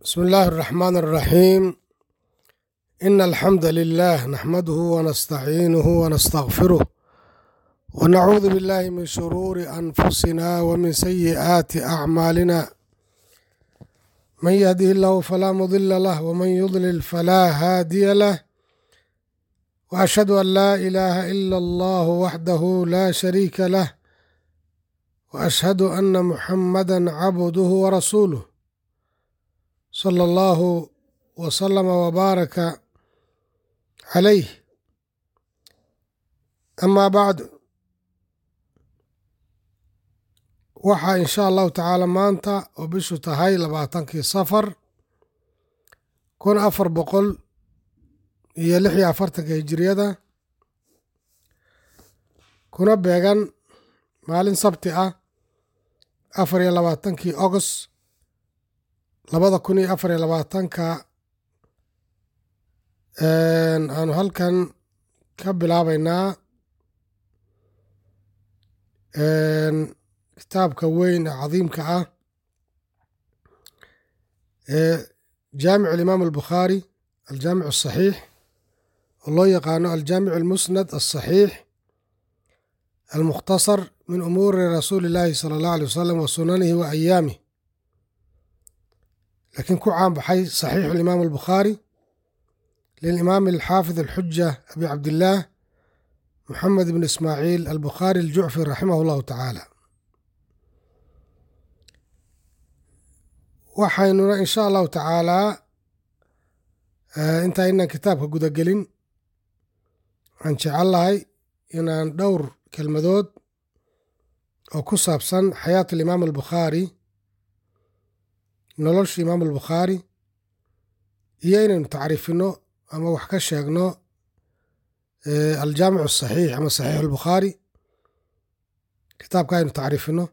بسم الله الرحمن الرحيم. إن الحمد لله نحمده ونستعينه ونستغفره ونعوذ بالله من شرور أنفسنا ومن سيئات أعمالنا، من يهده الله فلا مضل له ومن يضلل فلا هادي له، وأشهد أن لا إله إلا الله وحده لا شريك له، وأشهد أن محمدا عبده ورسوله صلى الله وسلم وبارك عليه. أما بعد، waxaa insha allahu tacaala maanta oo bishu tahay 20 safar 1446 hijriyada, kuna beegan maalin sabti ah 24 August 2024 aanu halkan ka bilaabaynaa kitaabka weyn ee cadiimka ah ee jaamic alimaam albukhaari aljaamic asaxiix oo loo yaqaano aljaamic almusnad asaxiix almukhtasar min umuuri rasuuli illaahi sala allahu alay wasalam wa sunanihi wa ayaamih, laakiin ku caan baxay saxiixu alimaam albukhaari lilimaam alxaafid alxuja abi cabdillaah moxamed ibn ismaaciil albukhaari aljucfi raximah allahu tacaala. waxaynuna insha allahu tacaalaa intaaynan kitaabka gudagelin aan jecel lahay inaan dhowr kelmadood oo ku saabsan xayaat alimaam albukhaari, nolosha imaam albukhaari, iyo inaynu tacriifino ama wax ka sheegno aljaamic asaxiix ama saxiix albukhaari, kitaabka aynu tacriifino,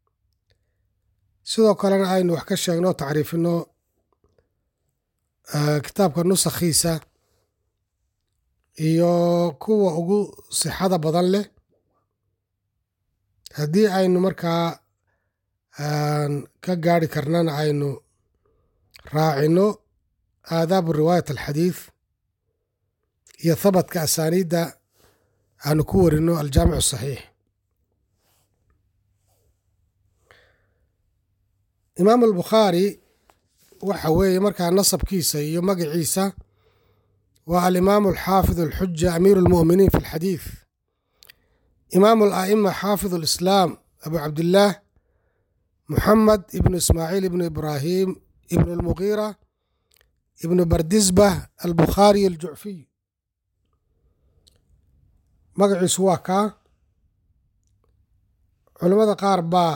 sidoo kalena aynu wax ka sheegno tacriifino kitaabka nusakhiisa iyo kuwa ugu sixada badan leh, haddii aynu markaa ka gaari karnana aynu raacino aadaabu riwaayat alxadiid iyo habadka asaaniidda aanu ku warino aljaamic asaxiix. imaam albukhaari waxa weeye markaa nasabkiisa iyo magaciisa waa alimaamu alxaafid alxuja amiiru almu'miniin fi alxadiid, imaamu ala'ima xaafid alislaam abu cabdillaah moxamed ibnu ismaaciil ibnu ibraahim ibnu almugiira ibnu bardisbah albukhaari aljucfiy. magaciisu waa kaa. culimmada qaar baa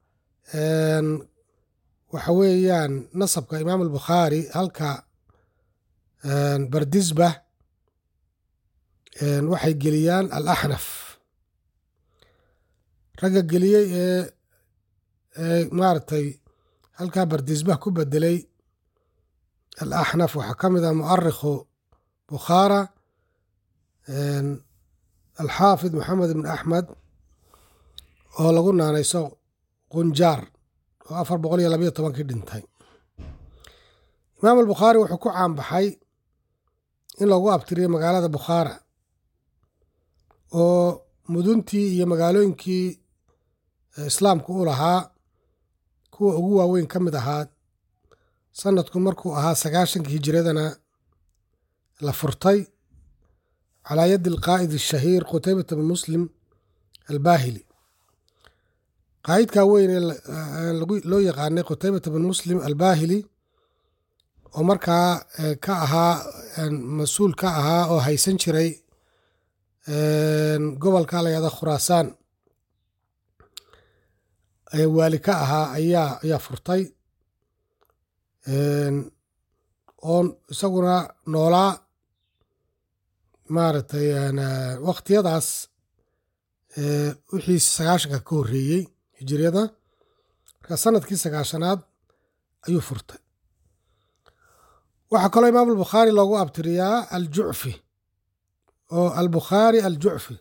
waxa weeyaan nasabka imaam albukhaari halka bardisbah waxay geliyaan alaxnaf. ragga geliyey ee maaragtay halkaa bardisbah ku bedelay alaxnaf waxaa ka mid ah mu'arikhu bukhaara alxaafid moxamed ibn axmed oo lagu naanayso qunjaar oo 412 dhintay. imaam albukhaari wuxuu ku caan baxay in lagu abtiriyo magaalada bukhaara oo muduntii iyo magaalooyinkii islaamku u lahaa kuwa ugu waaweyn ka mid ahaa. sanadku markuu ahaa 90 hijradana la furtay calaa yadi alqaa'id ashahiir qutaybata bn muslim albaahili. qaa'idkaa weyn ee loo yaqaanay qutaybata bn muslim albaahili oo markaa ka ahaa mas-uul ka ahaa oo haysan jiray gobolka la yahda khuraasaan waali ka ahaa ayaa furtay oo isaguna noolaa maaragtay wakhtiyadaas wixii 90 ka horreeyey hijriyada, markaa sanadkii 90aad ayuu furtay. waxaa kaloo imaam albukhaari loogu abtiriyaa aljucfi oo albukhaari aljucfi.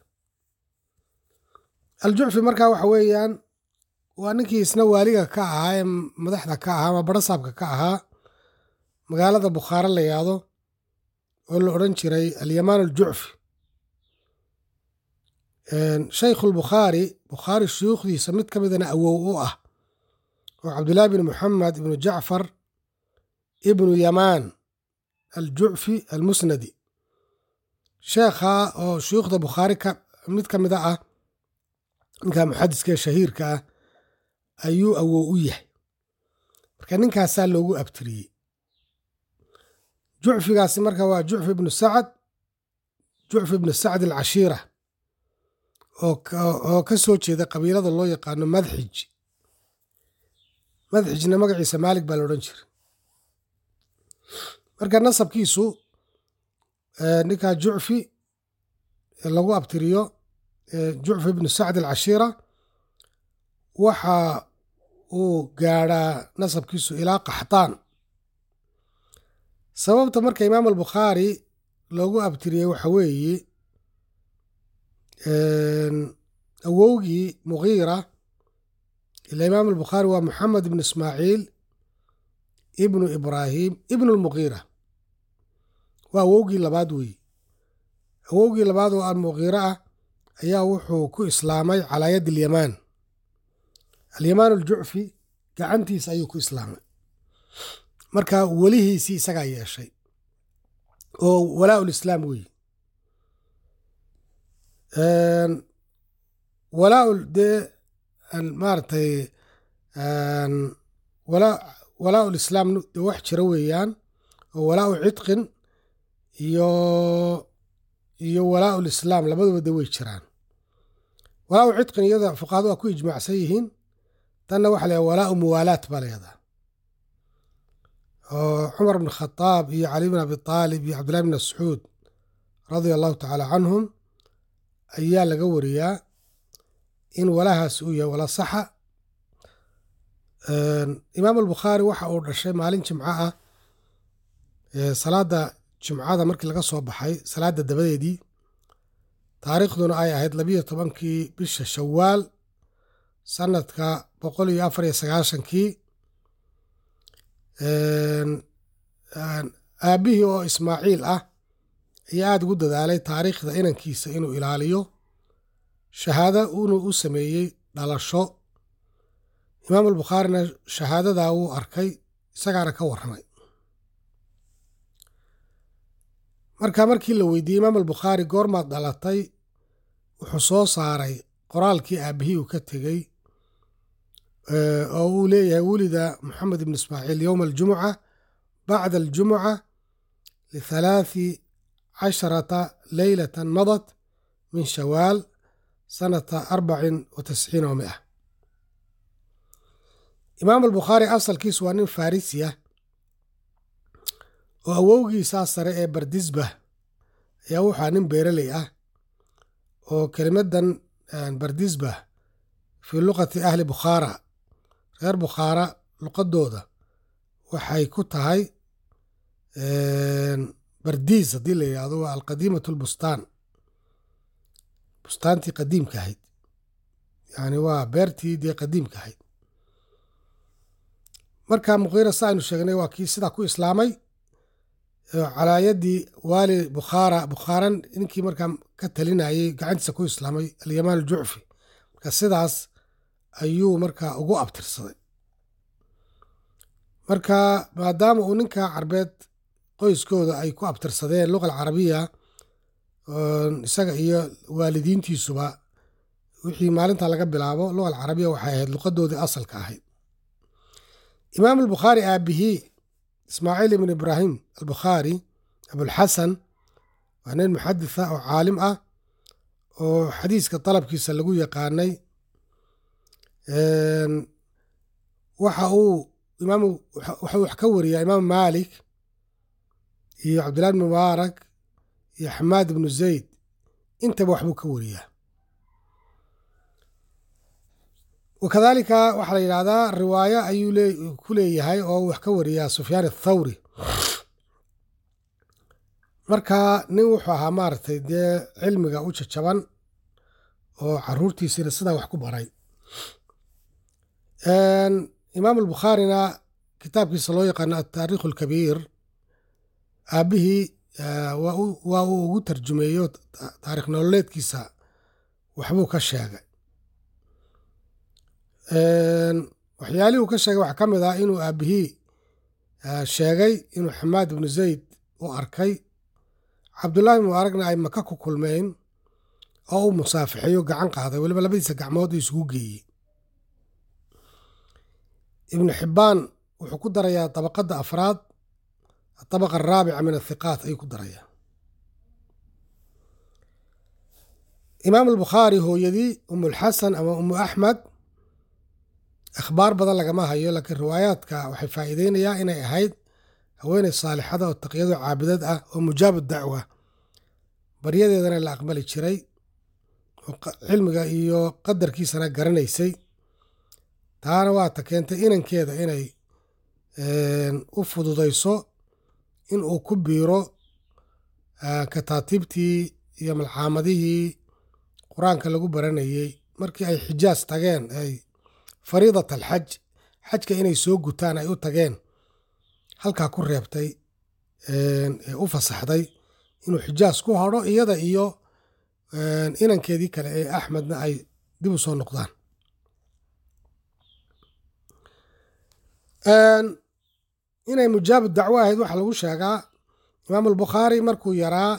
aljucfi markaa waxa weeyaan waa ninkii isna waaliga ka ahaa ee madaxda ka ahaa ama barasaabka ka ahaa magaalada bukhaare la yidhaahdo oo la odhan jiray alyamaan aljucfi. shaykhulbukhaari bukhaari shuyuukhdiisa mid ka midana awow u ah oo cabdullaahi bin muxamed ibnu jacfar ibnu yamaan aljucfi almusnadi, sheekha oo shuyuukhda bukhaari mid ka mida ah, ninkaa muxadiska ee shahiirka ah ayuu awow u yahay. marka ninkaasaa loogu abtiriyey. jucfigaasi marka waa jucfi ibnu sacd alcashiira oo ka soo jeeda qabiilada loo yaqaano madxij. madxijna magaciisa maalik baa la odhan jiray. marka nasabkiisu ninkaa jucfi lagu abtiriyo jucfi ibnu sacd alcashiira waxa uu gaadhaa nasabkiisu ilaa qaxtaan. sababta marka imaam albukhaari loogu abtiriyey waxa weeye awowgii mugiira, ila imaam albukhaari waa moxamed ibnu ismaaciil ibnu ibraahim ibnu lmugiira, waa awowgii labaad weeye. awowgii labaad oo almugiira ah ayaa wuxuu ku islaamay calaa yadi alyamaan. alyamaan aljucfi gacantiisa ayuu ku islaamay. marka welihiisii isagaa yeeshay oo walaa lislaam weeye. walaa dee maaratay walaa lislaam de wax jira weeyaan, oo walaa cidqin iyo walaa lislaam labaduba de way jiraan. walaa cidqin iyada fuqahadu waa ku ijmaacsan yihiin. tanna waxa la walaa muwaalaat baa layahdaa, oo cumar bn khadaab iyo cali bn abi aalib iyo cabdillahi bn mascuud radia allahu tacaala canhum ayaa laga wariyaa in walahaas uu yahay wala saxa. imaam albukhaari waxa uu dhashay maalin jimco ah, salaada jimcada markii laga soo baxay salaada dabadeedii, taariikhduna ay ahayd 12kii bisha shawaal sanadka 194. aabbihii oo ismaaciil ah ayaa aada ugu dadaalay taariikhda inankiisa inuu ilaaliyo, shahaado inuu u sameeyey dhalasho. imaam albukhaarina shahaadadaa wuu arkay, isagaana ka warramay. markii la weydiiyey imaam albukhaari goormaad dhalatay, wuxuu soo saaray qoraalkii aabbihii uu ka tegey oo uu leeyahay wulida moxamed ibn ismaaciil yowma aljumuca bacda aljumuca ل13 leylة madat min shawaal sanata 94 و100. imaam albukhaari asalkiisu waa nin farisi ah oo awowgiisaa sare ee bardisbah ayaa waxaa nin beeraley ah, oo kelimadan bardisbah fii luqati ahli bukhaara, reer bukhaara luqadooda waxay ku tahay bardiis haddii la yidhahdo waa alqadiimatu lbustaan, bustaantii qadiimka ahayd, yani waa beertii dee qadiimka ahayd. marka muqiira sa aynu sheegnay waa kii sidaa ku islaamay calaa yadi waali bukhaaran ninkii markaa ka talinayay gacantiisa ku islaamay alyamaan aljucfi. marka sidaas ayuu markaa ugu abtirsaday. marka maadaama uu ninka carbeed qoyskooda ay ku abtirsadeen luqa alcarabiya, isaga iyo waalidiintiisuba wixii maalinta laga bilaabo luqa alcarabiya waxay ahayd luqadoodii asalka ahayd. imaam albukhaari aabihii ismaaciil ibn ibraahim albukhaari abulxasan waa nin muxaditha oo caalim ah oo xadiiska dalabkiisa lagu yaqaanay. waxa uu wax ka wariyaa imaam maalik iyo cabdillahi bn mubaarak iyo xamaad ibnu zayd, intaba waxbuu ka wariyaa. wakadalika waxaa la yidhahdaa riwaayo ayuu ku leeyahay oo wax ka wariyaa sufyaan athawri. marka nin wuxuu ahaa maaragtay dee cilmiga u jajaban oo caruurtiisina sidaa wax ku baray. imaam albukhaarina kitaabkiisa loo yaqaano ataariikh alkabiir aabbihii waa uu ugu tarjumeeyo taarikh nololeedkiisa waxbuu ka sheegay. waxyaalihii uu ka sheegay waxaa ka mid ah inuu aabbihii sheegay inuu xamaad ibnu zayd u arkay cabdullaahi ibnu mubaaragna ay maka ku kulmeen oo u musaafixeeyo gacan qaaday, weliba labadiisa gacmood isugu geeyey. ibnu xibbaan wuxuu ku darayaa dabaqadda afraad, atabaqa araabica min athiqaat ayuu ku darayaa. imaam albukhaari hooyadii umulxasan ama umu axmed akhbaar badan lagama hayo, laakiin riwaayaadka waxay faa'iideynayaa inay ahayd haweeney saalixada oo taqiyado caabidad ah oo mujaabu dacwa, baryadeedana la aqbali jiray oo cilmiga iyo qadarkiisana garanaysay. taana waata keentay inankeeda inay u fududayso in uu ku biiro kataatiibtii iyo malcaamadihii qur-aanka lagu baranayey. markii ay xijaas tageen ay fariidat alxaj, xajka inay soo gutaan ay u tageen, halkaa ku reebtay ee u fasaxday inuu xijaas ku hadho iyada iyo inankeedii kale ee axmedna ay dib u soo noqdaan. inay mujaabu dacwo ahayd waxaa lagu sheegaa imaam albukhaari markuu yaraa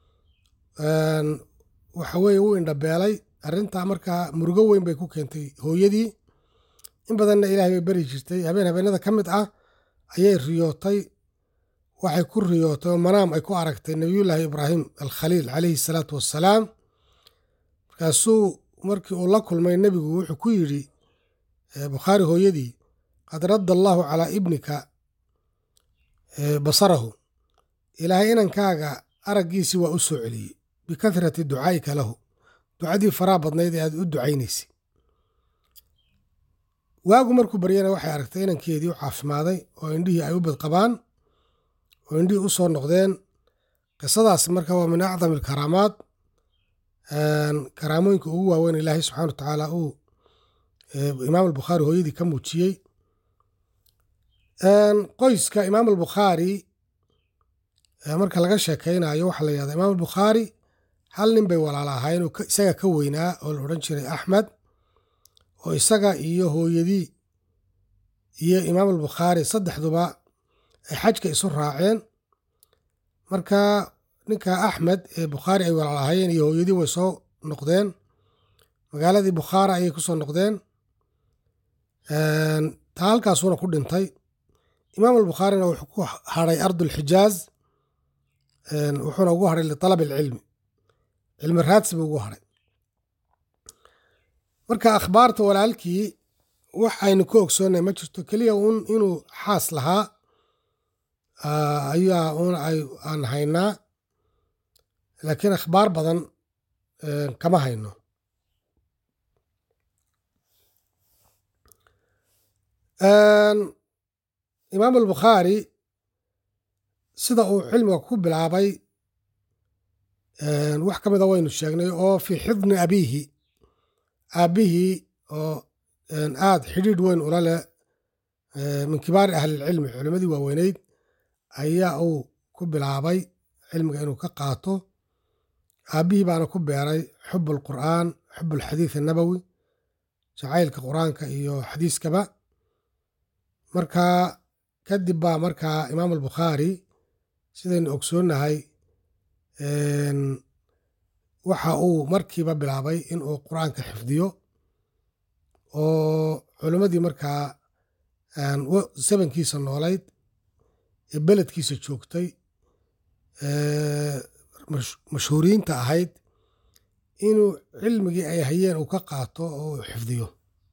waxa weeye wuu indhabeelay. arrintaa markaa murugo weyn bay ku keentay hooyadii. in badanna ilaahay bay beri jirtay. habeenada ka mid ah ayay riyootay. waxay ku riyootay oo manaam ay ku aragtay nebiyullaahi ibraahim alkhaliil calayhi salaatu wassalaam. markaasuu markii uu la kulmay nebigu wuxuu ku yidhi bukhaari hooyadii, qad radda allaahu calaa ibnika basarahu, ilaahay inankaaga araggiisii waa u soo celiyey bikahrati ducaa'ika lahu, ducadii faraha badnayd ee aad u ducaynaysay. waagu markuu baryana waxay aragtay inankeedii u caafimaaday oo indhihii ay u badqabaan oo indhihii u soo noqdeen. qisadaasi marka waa min acdami alkaraamaat, karaamooyinka ugu waaweyn ilaahay subxana wa tacaala uu imaam albukhaari hooyadii ka muujiyey. qoyska imaam albukhaari marka laga sheekaynayo waxaa la yihahda imaam albukhaari hal nin bay walaala ahaayeen oo isaga ka weynaa oo la odhan jiray axmed, oo isaga iyo hooyadii iyo imaam albukhaari saddexduba ay xajka isu raaceen. marka ninka axmed ee bukhaari ay walaal ahaayeen iyo hooyadii way soo noqdeen, magaaladii bukhaara ayay ku soo noqdeen. taa halkaasuuna ku dhintay. imaam albukhaarina wuxuu ku hadhay ardulxijaaz, wuxuuna ugu hadhay litalab alcilmi, cilmi raadsi buu ugu hadhay. marka akhbaarta walaalkii waxaynu ku ogsoonnay ma jirto, keliya un inuu xaas lahaa ayaa aan haynaa, laakiin akhbaar badan kama hayno. imaam albukhaari sida uu cilmiga ku bilaabay wax ka mida waynu sheegnay, oo fii xidni abiihi, aabbihii oo aad xidhiidh weyn ula leh min kibaari ahlilcilmi, culimmadii waaweyneyd, ayaa uu ku bilaabay cilmiga inuu ka qaato. aabbihii baana ku beeray xub alqur'aan, xub alxadiid annabowi, jacaylka qur-aanka iyo xadiiskaba. markaa kadib baa markaa imaam albukhaari sidaynu ogsoonnahay waxa uu markiiba bilaabay in uu qur-aanka xifdiyo, oo culimmadii markaa sabankiisa noolayd ee beledkiisa joogtay mashhuuriyiinta ahayd inuu cilmigii ay hayeen uu ka qaato oo uu xifdiyo.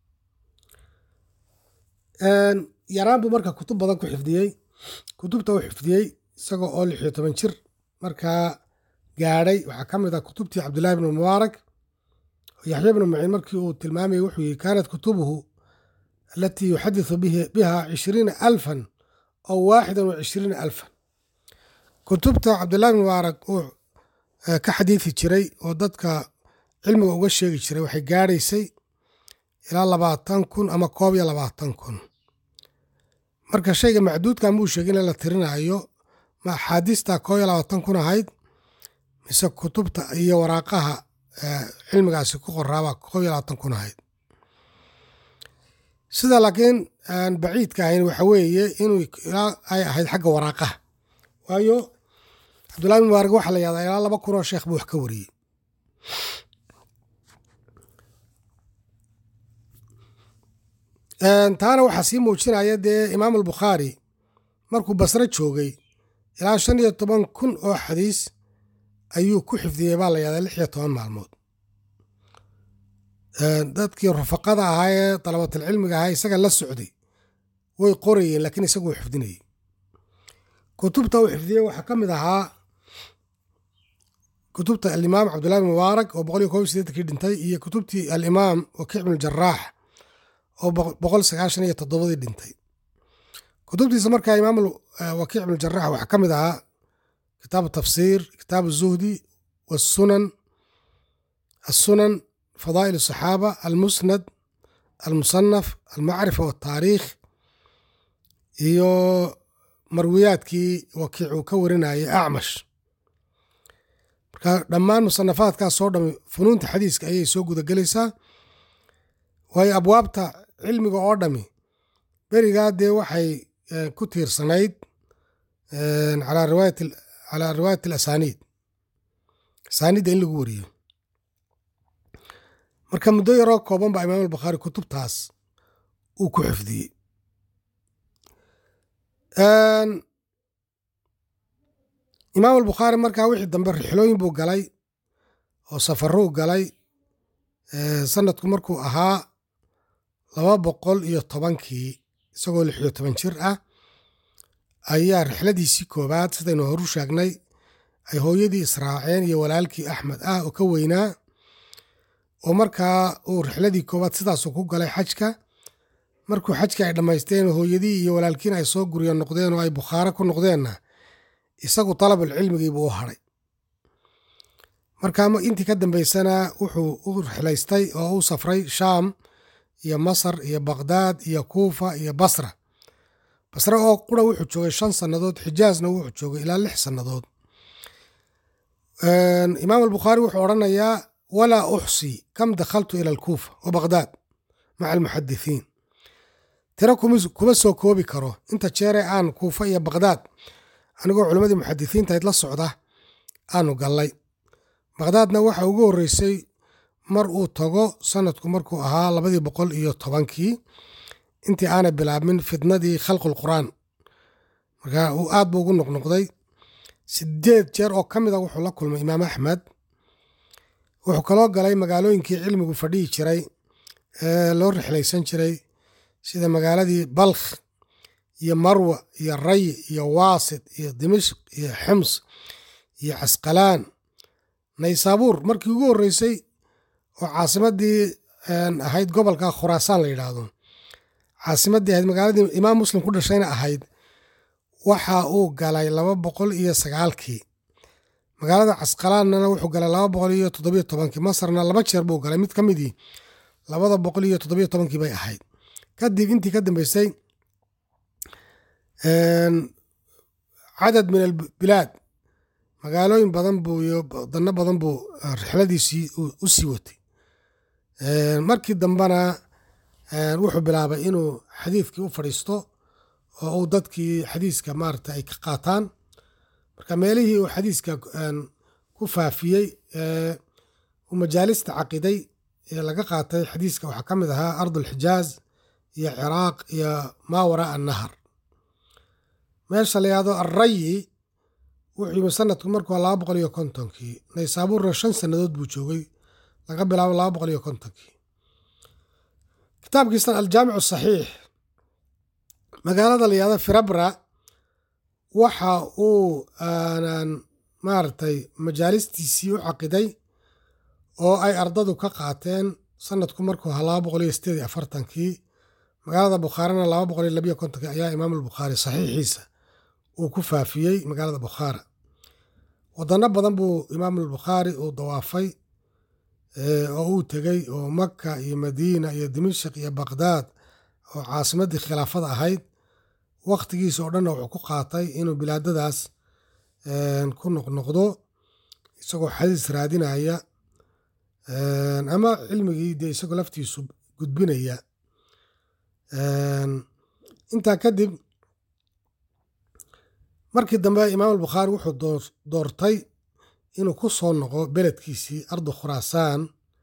yaraan buu marka kutub badan ku xifdiyey. kutubta uu xifdiyey isagoo oo 16 jir markaa gaadhay waxaa ka mid ah kutubtii cabdullaahi ibnu mubaarak. yaxya ibnu maciin markii uu tilmaamayay wuxuu yihi kaanat kutubuhu alatii yuxadisu biha 20,000 aw 21,000. kutubta cabdullahi ibnu mubaarak uu ka xadiisi jiray oo dadka cilmiga uga sheegi jiray waxay gaadhaysay ilaa 20,000 ama 21,000. marka shayga macduudkan buu sheegay in la tirinaayo ma axaadiista 21 ahayd mise kutubta iyo waraaqaha cilmigaasi ku qoraaba 21 ahayd. sida laakiin aan baciidka ahayn waxa weeye inuu ay ahayd xagga waraaqaha, waayo cabdullahi ibn mubaarak waxaa la yahdaa ilaa 2,000 oo sheekh buu wax ka wariyey. taana waxaa sii muujinaya dee imaam albukhaari markuu basre joogay ilaa 15,000 oo xadiis ayuu ku xifdiyey baa la yahdaa 16 maalmood. dadkii rufaqada ahaa ee dalabatalcilmiga ahaa isaga la socday way qorayeen, laakiin isagu uu xifdinayey. kutubta uu xifdiyey waxaa ka mid ahaa kutubta alimaam cabdullahi ibn mubaarak oo 181 dhintay, iyo kutubtii alimaam wakiic ibn jaraax oo 197 dhintay. kutubtiisa markaa imaam wakiic ibn jaraax waxaa ka mid ahaa kitaabu tafsiir, kitaabu zuhdi, wasunan, السنن، فضائل الصحابة، المسند، المصنف، المعرفة والتاريخ، iyo marwiyaadkii wakiicu ka warinayay acmash. marka dhammaan musanafaadkaas oo dhami funuunta xadiiska ayay soo gudagelaysaa, waayo abwaabta cilmiga oo dhami berigaa dee waxay ku tiirsanayd calaa riwaayat alasaniid, asaaniidda in lagu wariyo. marka muddo yaroo kooban baa imaam albukhaari kutubtaas uu ku xifdiyey. imaam albukhaari markaa wixii dambe rixlooyin buu galay oo safaruu galay. sanadku markuu ahaa 210kii isagoo 16 jir ah ayaa rixladiisii koobaad sidaynu horu sheegnay ay hooyadii israaceen iyo walaalkii axmed ah oo ka weynaa, oo markaa uu rixladii koobaad sidaasuu ku galay xajka. markuu xajka ay dhammaysteen hooyadii iyo walaalkiina ay soo guryo noqdeen oo ay bukhaare ku noqdeenna isagu talabulcilmigiibuu u hadhay. markaa intii ka dambaysana wuxuu u rixlaystay oo u safray shaam iyo masar iyo baqdaad iyo kuufa iyo basra. basre oo qura wuxuu joogay 5 sannadood, xijaazna wuxuu joogay ilaa 6 sannadood. imaam albukhaari wuxuu odhanayaa walaa uxsi kam dakhaltu ila alkuufa wa baqdaad maca almuxadithiin. tiro kuma soo koobi karo inta jeere aan kuufa iyo baqdaad anigoo culimmadii muxadisiintahayd la socda aanu gallay. baqdaadna waxa ugu horreysay mar uu tago sanadku markuu ahaa 210kii intii aanay bilaabmin fitnadii khalqulqur'aan. markaa uu aad buu ugu noqnoqday 8 jeer oo ka mid a wuxuu la kulmay imaam axmed. wuxuu kaloo galay magaalooyinkii cilmigu fadhihi jiray ee loo rixlaysan jiray sida magaaladii balkh iyo marwa iyo ray iyo waasit iyo dimashq iyo xims iyo casqalaan, naysaabuur markii ugu horreysay oo caasimaddii ahayd gobolka khuraasaan la yidhaahdo, caasimaddii ahayd magaaladii imaam muslim ku dhashayna ahayd, waxa uu galay 209kii. magaalada casqalaanna wuxuu galay 217kii. masarna 2 jeer buu galay, mid ka midii 217kii bay ahayd. kadib intii ka dambaysay cadad min albilaad magaalooyin badan buu iyo wadano badan buu rixladiisii u sii watay. markii dambena wuxuu bilaabay inuu xadiiskii u fadhiisto oo uu dadkii xadiiska maarata ay ka qaataan. marka meelihii uu xadiiska ku faafiyey uu majaalista caqiday ee laga qaatay xadiiska waxaa ka mid ahaa ardulxijaaz iyo ciraaq iyo maa waraa annahar. meesha la yahdo arrayi wuxuu yimi sanadku markuu 250kii. naysaabuurna 5 sannadood buu joogay laga bilaabo 250kii. kitaabkiisana aljaamicu saxiix magaalada la yahdo firabra waxa uu maaragtay majaalistiisii u caqiday oo ay ardadu ka qaateen sanadku markuu ahaa 248kii. magaalada bukhaarina 252 ayaa imaam albukhaari saxiixiisa uu ku faafiyey magaalada bukhaara. wadano badan buu imaam albukhaari uu dawaafay oo uu tegey, oo maka iyo madiina iyo dimashq iyo baqdaad oo caasimaddii khilaafada ahayd. wakhtigiisa oo dhanna wuxuu ku qaatay inuu bilaadadaas ku noqnoqdo isagoo xadiis raadinaya ama cilmigii dee isagoo laftiisu gudbinaya. intaa kadib markii dambe imaam albukhaari wuxuu doortay inuu ku soo noqo beledkiisii ardu khuraasaan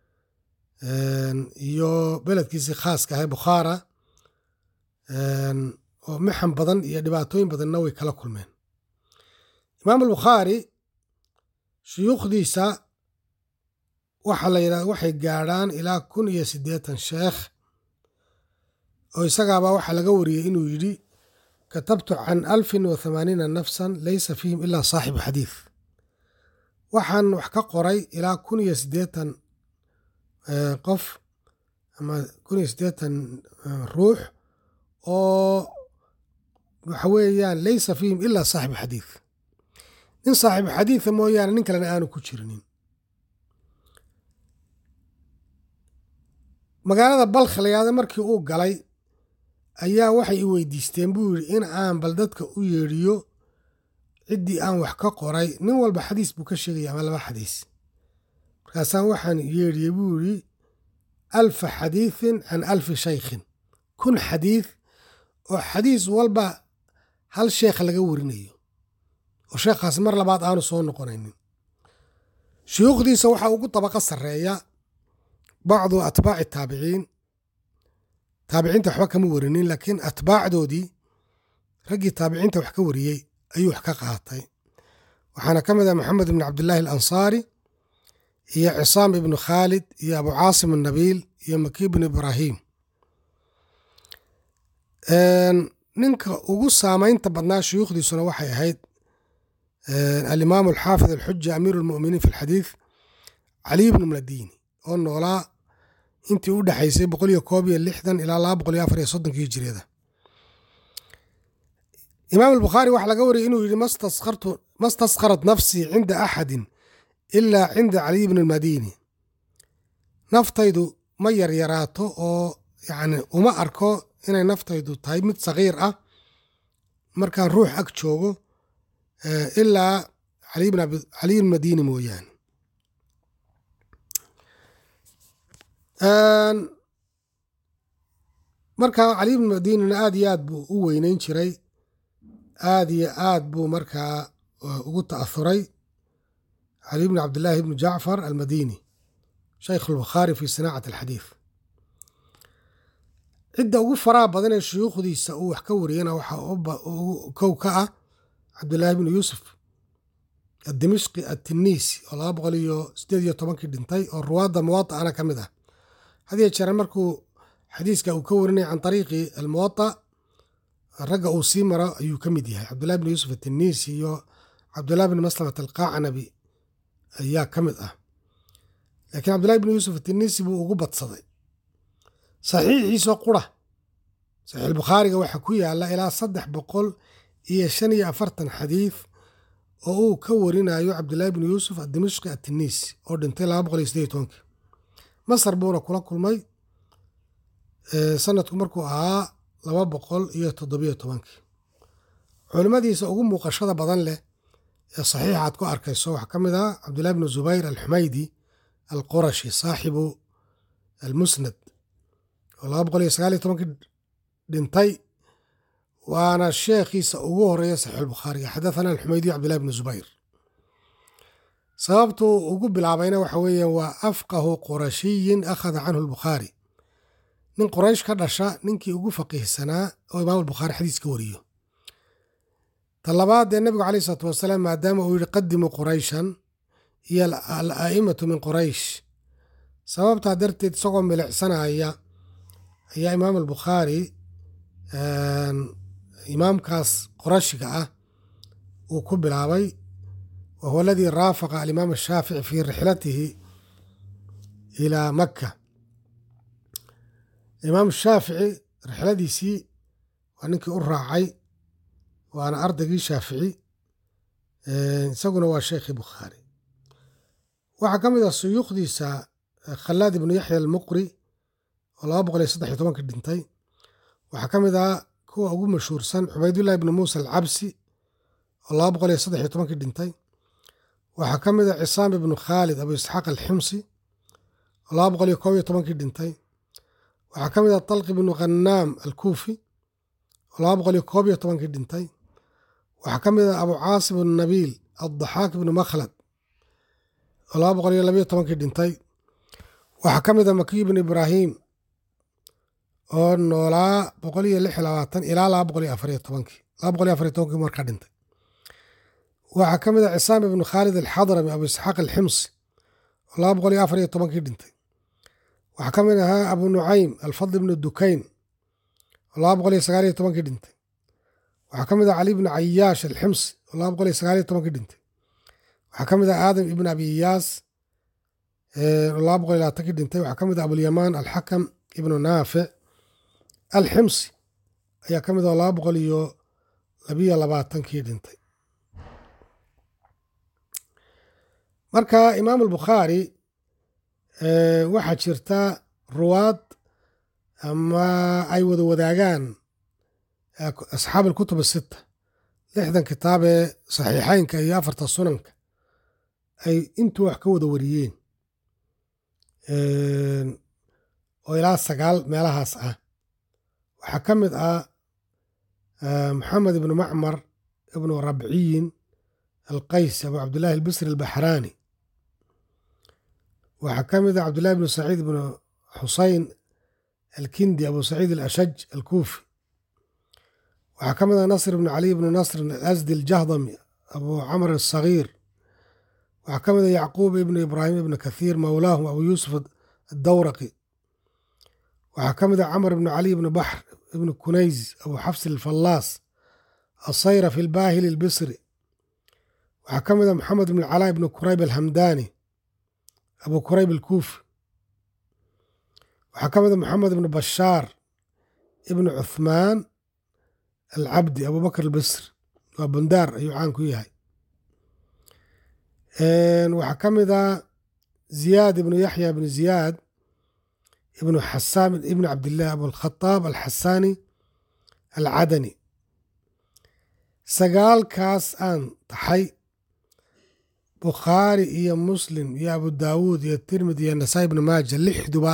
iyo beledkiisii khaaska ahay bukhaara, oo mixan badan iyo dhibaatooyin badanna way kala kulmeen. imaam albukhaari shuyuukhdiisa waxaa la yidhahda waxay gaadhaan ilaa 1,080 sheekh, oo isagaaba waxaa laga wariyey inuu yidhi katabtu can 1,080 nafsan laysa fiihim ilaa saaxibu xadiid. waxaan wax ka qoray ilaa 1,080 qof ama 1,080 ruux oo waxa weeyaan laysa fiihim ilaa saaxibu xadiid, nin saaxibu xadiida mooyaane nin kalena aanu ku jirinin. magaalada balkh la yidhahdo markii uu galay ayaa waxay i weydiisteen buu yidhi in aan bal dadka u yeedhiyo ciddii aan wax ka qoray. nin walba xadiis buu ka sheegaya ama 2 xadiis. markaasaan waxaan yeedhiyey buu yidhi 1000 xadiisin can 1000 shaykhin, 1,000 xadiis oo xadiis walba hal sheekh laga warinayo oo sheekhaas mar labaad aanu soo noqonaynin. shuyuukhdiisa waxaa ugu tabaqa sarreeya bacdu atbaaci taabiciin. taabiciinta waxba kama warinin, laakiin atbaacdoodii raggii taabiciinta wax ka wariyey ayuu wax ka qaatay. waxaana ka mid ah maxamed ibn cabdillaahi alansaari iyo cisaam ibnu khaalid iyo abu caasim annabiil iyo maki ibnu ibraahim. ninka ugu saamaynta badnaa shuyuukhdiisuna waxay ahayd alimaamu alxaafid alxuja amiiru lmu'miniin fi alxadiid cali ibnu madiini oo noolaa intii u dhexaysay 161 ilaa 234 hijriyada. imaam albukhaari waxaa laga wariyay inuu yidhi ma staskharat nafsii cinda axadin ilaa cinda caliy bni lmadiini. naftaydu ma yaryaraato oo yani uma arko inay naftaydu tahay mid sagiir ah markaan ruux ag joogo ilaa caliy bn madiini mooyaane. markaa cali ibnu madiinina aad iyo aad buu u weynayn jiray, aad iyo aad buu markaa ugu ta'ahuray cali ibnu cabdillaahi ibnu jacfar almadini shaykh albukhaari fi sinaacati alxadiid. cidda ugu faraha badan ee shuyuukhdiisa uu wax ka wariyana waxaa kow ka ah cabdillaahi ibnu yuusuf addimishqi atiniisi oo 218 dhintay oo ruwaadda muwaطa'ana ka mid ah. hadiya jeera markuu xadiiska uu ka warinaya can ariiqi almuwaطa ragga uu sii maro ayuu ka mid yahay. cabdullahi bn yuusuf atiniisi iyo cabdullahi bn maslamat alqacnabi ayaa ka mid ah, laakiin cabdullahi bn yuusuf atiniisi buu ugu badsaday. saxiixiisoo qura saxiix albukhaariga waxaa ku yaala ilaa 345 xadiis oo uu ka warinayo cabdullahi bn yuusuf addimishqi atiniisi oo dhintay 218. masar buuna kula kulmay sanadku markuu ahaa 217. culimmadiisa ugu muuqashada badan leh ee saxiixa aad ku arkayso waxaa ka mid ah cabdullahi bnu zubayr alxumaydi alqurashi saaxibu almusnad oo 219 dhintay, waana sheekhiisa ugu horeeya saxiix albukhaari. xadathana alxumaydiy cabdullahi bnu zubayr. sababtuu ugu bilaabayna waxa weeyaan waa afqahu qurashiyin akhada canhu albukhaari, nin quraysh ka dhasha ninkii ugu faqiihsanaa oo imaam albukhaari xadiis ka wariyo. ta labaad dee nebigu calayh isalaatu wasalaam maadaama uu yidhi qadimuu qurayshan iyo al-aa'imatu min quraysh, sababtaa darteed isagoo milicsanaya ayaa imaam albukhaari imaamkaas qurashiga ah uu ku bilaabay. wahuwa aladii raafaqa alimaam ashaafici fii rixlatihi ilaa makka. imaam shaafici rixladiisii waa ninkii u raacay, waana ardaygii shaafici, isaguna waa sheekhii bukhaari. waxaa ka mid ah suyuukhdiisa khalaad ibnu yaxya almuqri oo 213 dhintay. waxaa ka mid ah kuwa ugu mashhuursan cubaydullahi ibnu muusa alcabsi oo 213 dhintay. waxaa ka mid ah cisaam ibnu khaalid abu isxaaq alximsi oo 211 dhintay. waxaa ka mid ah talq ibnu khanaam alkuufi oo 211 dhintay. waxaa ka mid ah abu caasim nabiil addaxaak ibnu makhlad oo 212 dhintay. waxaa ka mid ah makiy ibnu ibraahim oo noolaa 126 ilaa 214 markaa dhintay. waxaa ka mid ah cisaam ibnu khaalid alxadrami abu isxaaq alximsi oo 214 dhintay. waxaa ka mid ahaa abu nucaym alfadl ibnu dukayn oo 219 dhintay. waxaa ka mid ah cali ibnu cayaash alximsi oo 219 dhintay. waxaa ka mid ah aadam ibn abi iyaas oo 220 dhintay. waxaa ka mid ah abulyamaan alxakam ibnu naafic alximsi ayaa ka mid ah 222 dhintay. marka imaam albukhaari waxaa jirta ruwaad ama ay wada wadaagaan asxaab alkutub asita 60 kitaab ee saxiixeynka iyo 4 sunanka ay intuu wax ka wada wariyeen oo ilaa 9 meelahaas ah. waxaa ka mid ah maxamed ibnu macmar ibnu rabciyin alqaysi abu cabdillahi albisri albaxraani. waxaa ka mid ah cabdillahi ibnu saciid ibnu xuseyn alkindi abu saciid alashaj alkuufi. waxaa ka mid ah nasr ibnu cali ibnu nasr alasdi aljahdami abu camr alsagiir. waxaa ka mid ah yacquub ibnu ibraahim ibnu kathiir mawlaahum abu yuusuf addawraqi. waxaa ka mid ah camr ibnu cali ibnu baxr ibnu kunays abu xafs alfallaas asayrafi albaahili albisri. waxaa ka mid ah maxamed ibnu calaa ibnu kurayb alhamdaani abu kurayb alkuufi. waxaa ka mid ah maxamed ibnu bashaar ibnu cuthmaan alcabdi abu bakr albisri waa bundaar ayuu caan ku yahay. waxaa ka mid ah ziyaad ibnu yaxya ibnu ziyaad ibnu xasaan ibnu cabdillaah abulkhataab alxasaani alcadani. 9 aan taxay bukhaari iyo muslim iyo abu daawuud iyo tirmidi iyo nasaa ibnu maaja 6duba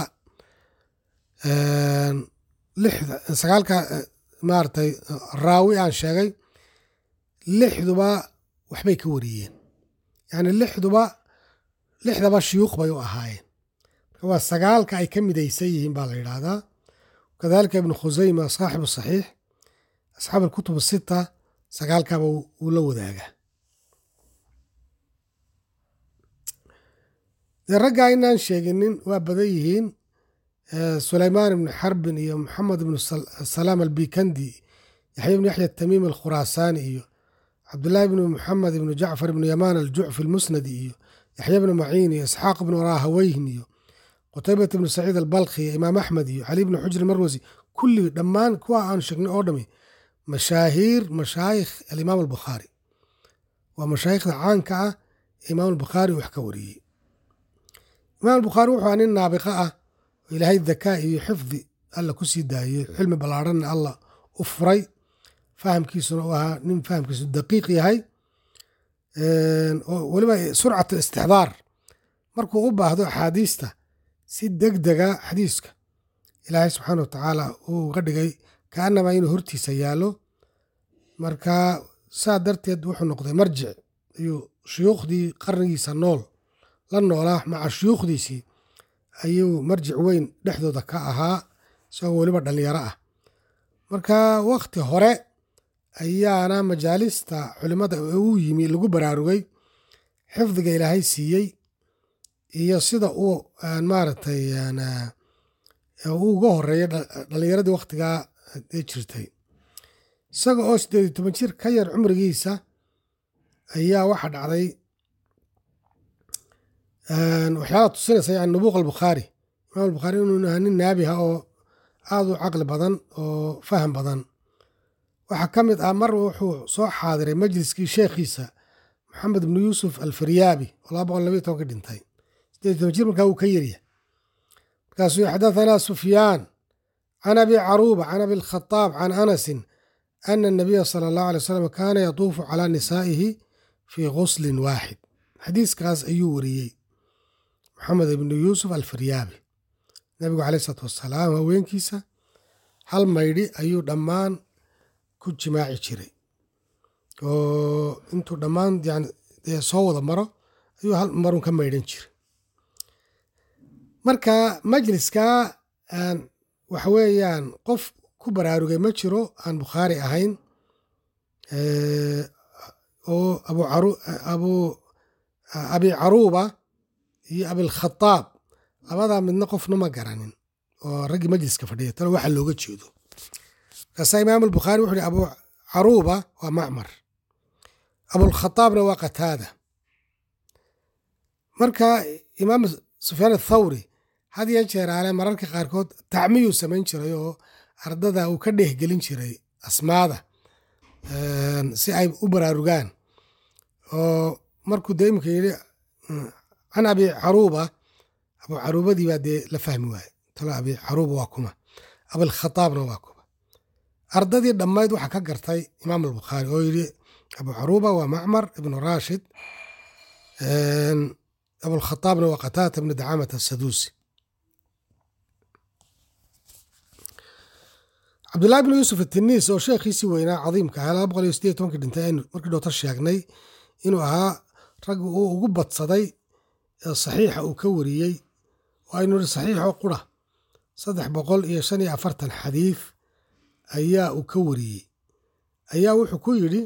9 maaragtay raawi aan sheegay 6duba waxbay ka wariyeen, yani 6daba shuyuukh bay u ahaayeen. marka waa 9 ay ka midaysan yihiin baa la yidhaahdaa. kadalika ibnu khusayma saaxibu saxiix asxaab alkutub asita 9kaba wuu la wadaagaa. dee raggaa inaan sheeginin waa badan yihiin. sulaymaan ibnu xarbin iyo maxamed ibnu salaam albikandi, yaxya ibnu yaxya atamiim alkhuraasaani iyo cabdullaahi ibnu maxamed ibnu jacfar ibnu yamaan aljucfi almusnadi iyo yaxya ibnu maciin iyo isxaaq ibnu raahaweyhin iyo qutaybat ibnu saciid albalkhi iyo imaam axmed iyo cali ibnu xujr marwasi, kulli dhammaan kuwa aan sheegnay oo dhami mashaayikh alimaam albukhaari, waa mashaayikhda caanka ah ee imaam albukhaari wax ka wariyey. imaam albukhaari wuxuu aa nin naabiqa ah oo ilaahay dakaa iyo xifdi alla ku sii daayey, cilmi ballaadhanna alla u furay, fahamkiisuna u ahaa nin fahamkiisu daqiiq yahay, oo weliba surcat istixdaar, markuu u baahdo axaadiista si degdega xadiiska ilaahay subxaana wa tacaala uu uga dhigay kaanamaa inuu hortiisa yaallo. marka saa darteed wuxuu noqday marjic, ayuu shuyuukhdii qarnigiisa la noolaa maca shuyuukhdiisii ayuu marjic weyn dhexdooda ka ahaa, isagoo weliba dhallinyaro ah. marka wakhti hore ayaana majaalista culimmada uu yimi lagu baraarugay xifdiga ilaahay siiyey iyo sida uu maaragtay uu uga horeeyay dhallinyaradii wakhtigaa ee jirtay. isaga oo 18 jir ka yar cumrigiisa ayaa waxa dhacday waxyaala tusinaysa yani nubuuq albukhaari, imaam albukhaari inuu ahaa nin naabiha oo aad u caqli badan oo faham badan. waxaa ka mid ah mar wuxuu soo xaadiray majliskii sheekhiisa maxamed ibnu yuusuf alfiryaabi oo 212 ka dhintay, 18 jir markaa uu ka yarya. markaasuu xadahanaa sufyaan can abi caruuba can abi alkhataab can anasin ana الnabiya salى اllahu alay wasalam kaana yatuufu calaa nisaa'ihi fii guslin waaxid. xadiiskaas ayuu wariyey maxamed ibnu yuusuf alfiryaabi. nabigu caleyh isalaatu wassalaam haweenkiisa hal maydhi ayuu dhammaan ku jimaaci jiray oo intuu dhammaan yani soo wada maro ayuu hal marun ka maydhan jiray. marka majliska waxa weeyaan qof ku baraarugay ma jiro aan bukhaari ahayn oo abi caruuba iyo abilkhataab labadaa midna qofna ma garanin oo raggii majliska fadhiya talo waxa looga jeedo. markaasaa imaam albukhaari wuxuu yihi abu caruuba waa macmar, abulkhataabna waa qataada. marka imaam sufyaan athawri had iyo jeeraale mararka qaarkood tacmiyuu samayn jiray oo ardada uu ka dheehgelin jiray asmaada si ay u baraarugaan. oo markuu dee imika yidhi can abi caruuba, abu caruubadii baa dee la fahmi waaye talo abi caruuba waa kuma, abilkhataabna waa kuma. ardadii dhammayd waxaa ka gartay imaam albukhaari oo yidhi abu caruuba waa macmar ibnu raashid, abulkhataabna waa qataata ibnu dacamata asaduusi. cabdullahi bnu yuusuf atiniis oo sheekhiisii weynaa cadiimka ahaa 218 dhintay aynu markii dhowta sheegnay inuu ahaa rag uu ugu badsaday saxiixa uu ka wariyey oo aynu nihi saxiixoo qura 345 xadiis ayaa uu ka wariyey. ayaa wuxuu ku yidhi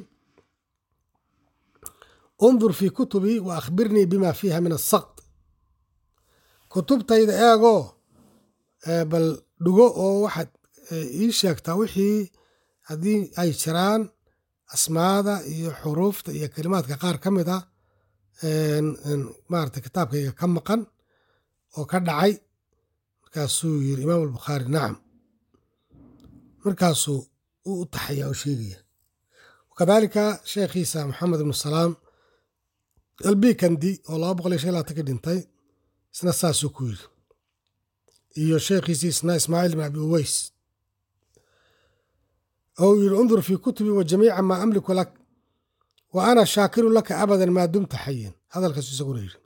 undur fii kutubii wa akhbirnii bima fiiha min asaqt. kutubtayda eegoo bal dhugo oo waxaad ii sheegtaa wixii haddii ay jiraan asmaada iyo xuruufta iyo kelimaadka qaar ka mid a maarata kitaabkayga ka maqan oo ka dhacay. markaasuu yiri imaam albukhaari nacam. markaasuu u taxaya oo sheegaya. wakadaalika sheekhiisa maxamed ibnu salaam albikandi oo 225 dhintay isna saasuu ku yiri, iyo sheekhiisii isna ismaaciil ibn abi uways oo yiri undur fii kutubii wa jamiica maa amliku lak wa ana shaakiru laka abadan maa dumta xayan. hadalkaasu isaguna yiri.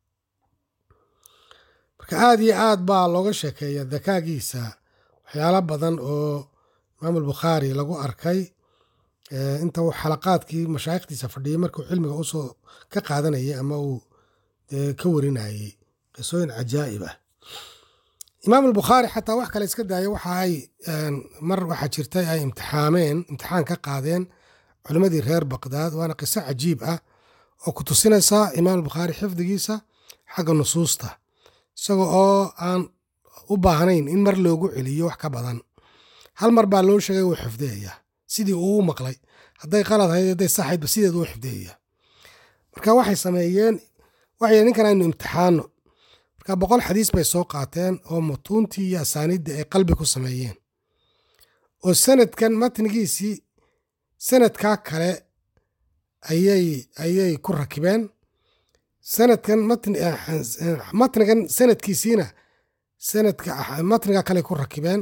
marka aad iyo aad baa looga sheekeeya dakaagiisa waxyaalo badan oo imaam albukhaari lagu arkay inta uu xalaqaadkii mashaayikhdiisa fadhiyay markuu cilmiga usoo ka qaadanayay ama uu ka warinayay qisooyin cajaa'ib ah. imaam albukhaari xataa wax kale iska daaya waxa ay mar waxaa jirtay ay imtixaan ka qaadeen culimmadii reer baqdaad, waana qiso cajiib ah oo ku tusinaysa imaam albukhaari xifdigiisa xagga nusuusta isaga oo aan u baahnayn in mar loogu celiyo wax ka badan. hal mar baa loo sheegay wuu xifdiyaya sidii uu u maqlay, hadday qalad ahayd hadday saxaydba sideed uu xifdiyaya. marka waxay sameeyeen waxay ninkan aynu imtixaano. marka 100 xadiis bay soo qaateen oo mutuuntii iyo asaaniiddii ay qalbi ku sameeyeen oo sanadkan matnigiisii sanadkaa kale ayay ku rakibeen. sanadkan matnigan sanadkiisiina matniga kale ku rakibeen.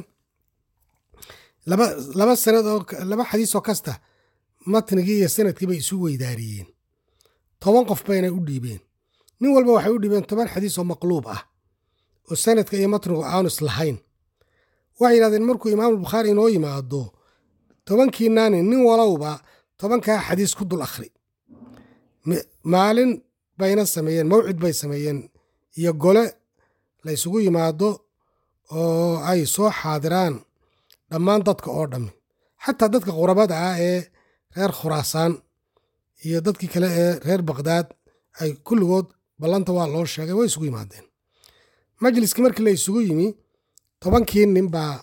laba sanad oo laba xadiis oo kasta matnigii iyo sanadkii bay isu weydaariyeen. 10 qof bayna u dhiibeen. nin walba waxay u dhiibeen 10 xadiis oo maqluub ah oo sanadka iyo matnigu aanu islahayn. waxay yidhahdeen markuu imaam albukhaari inoo yimaado 10kiinaani nin walowba 10kaa xadiis ku dul akhri. maalin bayna sameeyeen, mawcid bay sameeyeen iyo gole la isugu yimaado oo ay soo xaadiraan dhammaan dadka oo dhammi, xataa dadka qurabada ah ee reer khuraasaan iyo dadkii kale ee reer baqdaad ay kulligood ballanta waa loo sheegay, way isugu yimaadeen. majliskii markii la isugu yimi 10kii nin baa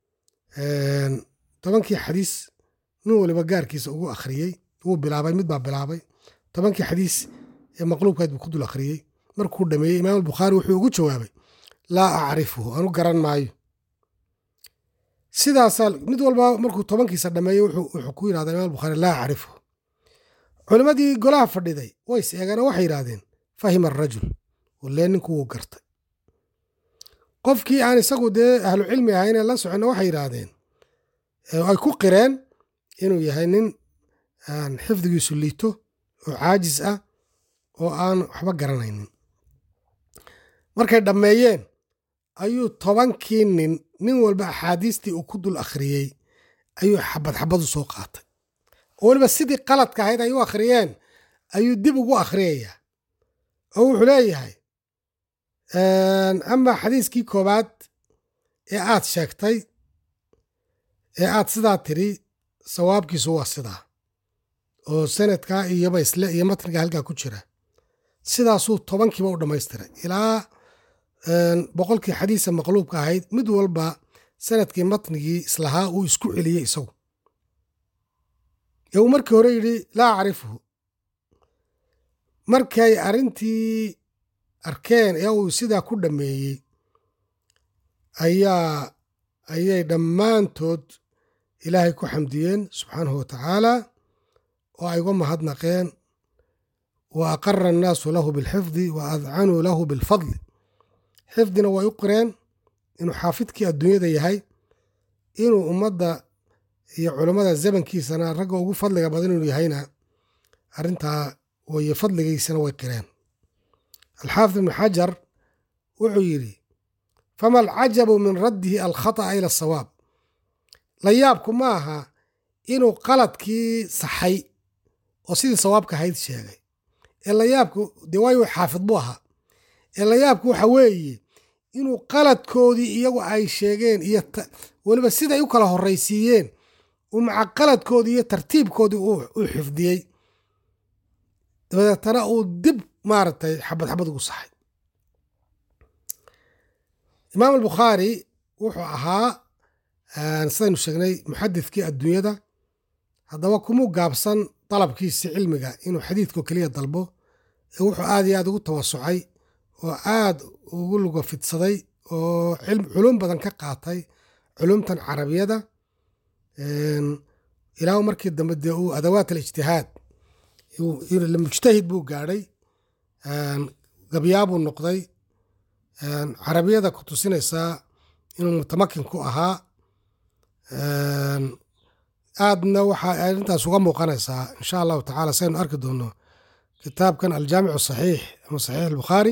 10kii xadiis nin waliba gaarkiisa ugu akhriyey. wuu bilaabay, mid baa bilaabay 10kii xadiis ee maqluubkayd buu ku dul akhriyey. markuu dhameeyey imaam albukhaari wuxuu ugu jawaabay laa acrifuhu, anu garan maayo. sidaasaa mid walba markuu 10kiisa dhameeyey wuxuu ku yidhahdaa imaam albukhaari laa acrifuhu. culimmadii golaha fadhiday way is eegeen oo waxay yidhahdeen fahima arajul, walee ninku wuu gartay. qofkii aan isagu dee ahlu cilmi ahaynee la soconna waxay yidhaahdeen ay ku qireen inuu yahay nin xifdigiisu liito oo caajis ah oo aan waxba garanaynin. markay dhammeeyeen ayuu 10kii nin walba axaadiistii uu ku dul akhriyey ayuu xabad xabad u soo qaatay, oo weliba sidii qaladka ahayd ay u akhriyeen ayuu dib ugu akhriyayaa oo wuxuu leeyahay ama xadiiskii koowaad ee aad sheegtay ee aad sidaa tiri sawaabkiisu waa sidaa, oo sanadka iyoba isle iyo matniga halkaa ku jira. sidaasuu 10kiiba u dhammaystiray ilaa 100kii xadiisa maqluubka ahayd mid walba sanadkii matnigii islahaa uu isku celiyey isagu. uu markii hore yidhi laa acrifuhu. markay arrintii arkeen ee uu sidaa ku dhammeeyey ayay dhammaantood ilaahay ku xamdiyeen subxaanahu watacaala oo ay uga mahadnaqeen. wa aqara annaasu lahu bilxifdi wa adcanuu lahu bilfadli. xifdina way u qireen inuu xaafidkii adduunyada yahay, inuu ummadda iyo culammada zamankiisana ragga ugu fadliga badan inuu yahayna arrintaa wayo fadligiisana way qireen. alxaafid ibnu xajar wuxuu yidhi fama alcajabu min raddihi alkhata'a ila asawaab. la yaabku ma aha inuu qaladkii saxay oo sidii sawaabka ahayd sheegay, ee la yaabku dee waayo xaafid buu ahaa. ee la yaabku waxa weeye inuu qaladkoodii iyagu ay sheegeen iyo weliba siday u kala horraysiiyeen uu maca qaladkoodii iyo tartiibkoodii u xifdiyey, dabadeetana uu dib maaragtay xabad xabad ugu saxay. imaam albukhaari wuxuu ahaa sidaynu sheegnay muxadidkii adduunyada. haddaba kumuu gaabsan dalabkiisii cilmiga inuu xadiidkoo keliya dalbo, ee wuxuu aad iyo aad ugu tawasucay oo aad ugu luga fidsaday oo culum badan ka qaatay culumtan carabiyada. ilaa markii dambe dee uu adawaat alijtihaad mujtahid buu gaadhay, gabyaabuu noqday. carabiyada ku tusinaysaa inuu mutamakin ku ahaa. aadna waxaa arrintaas uga muuqanaysaa insha allahu tacala saynu arki doonno kitaabkan aljaamicu saxiix ama saxiix albukhaari,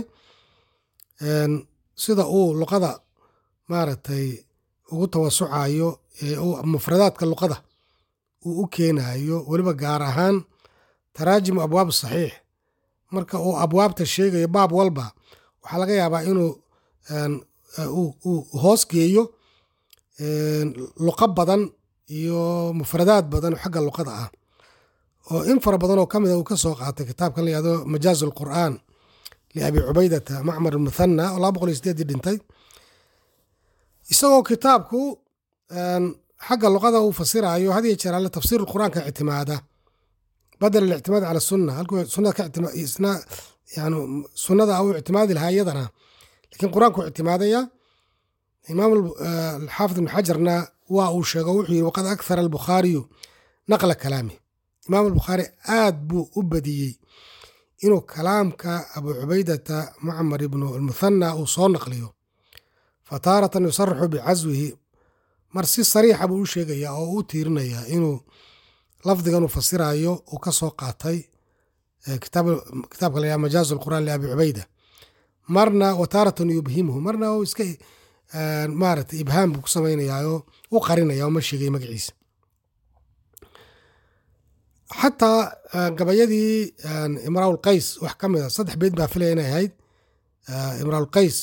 sida uu luqada maaragtay ugu tawasucayo ee uu mufradaadka luqada uu u keenayo, weliba gaar ahaan taraajimu abwaab saxiix. marka uu abwaabta sheegayo baab walba waxaa laga yaabaa inuu uu hoos geeyo luqa badan iyo mufradaad badan oo xagga luqada ah, oo in fara badan oo ka mida uu ka soo qaatay kitaabkan la yihahdo majaaz alqur'aan liabi cubaydata macmar almuthana oo 208 dhintay. isagoo kitaabku xagga luqada uu fasirayo had iyo jeer alle tafsiir qur'aanka ictimaada badal الاعتماد على السنة. halkuu sunnada u ictimaadi lahaa iyadana, laakiin qur'aanku ictimaadaya. imaam alxaafid ibn xajarna waa uu sheego wuxuu yidhi waqad akthara albukhaariyu naqla kalaami. imaam albukhaari aad buu u badiyey inuu kalaamka abu cubaydata macmar ibnu almuthana uu soo naqliyo. fataaratan yusarixu bicaswihi, mar si sariixa buu u sheegayaa oo u tiirinayaa inuu lafdigan uu fasirayo uu ka soo qaatay kitaabka la yihahdo majaaz alqur'aan liabi cubayda. marna wataaratan yubhimuhu, marna uu iska maaragtay ibhaam buu ku samaynayaa u qarinaya oo ma sheegay magaciisa. xataa gabayadii imraa'ul qays wax ka mid a 3 beyd baa filaya inay ahayd. imraa'ul qays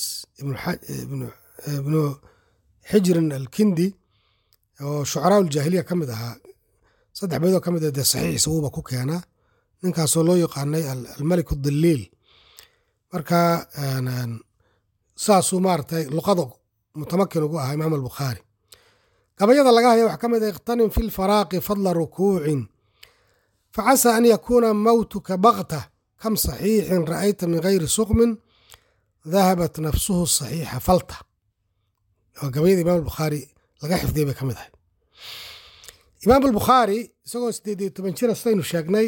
ibnu xijrin alkindi oo shucaraa uljaahiliya ka mid ahaa, 3 beyd oo ka mid a dee saxiixiisa uuba ku keenaa, ninkaasoo loo yaqaanay almalik adiliil. marka saasuu maaragtay luqada mutamakin ugu ahaa imaam albukhaari. gabayada laga haya waxaa ka mid a iqtanim fi lfaraaqi fadla rukuucin facasa an yakuuna mawtuka bakta kam saxiixin ra'ayta min gayri suqmin dahabat nafsuhu saxiixa falta. gabayada imaam albukhaari laga xifdiyay bay ka mid ahay. imaam albukhaari isagoo 18 jira sidaynu sheegnay,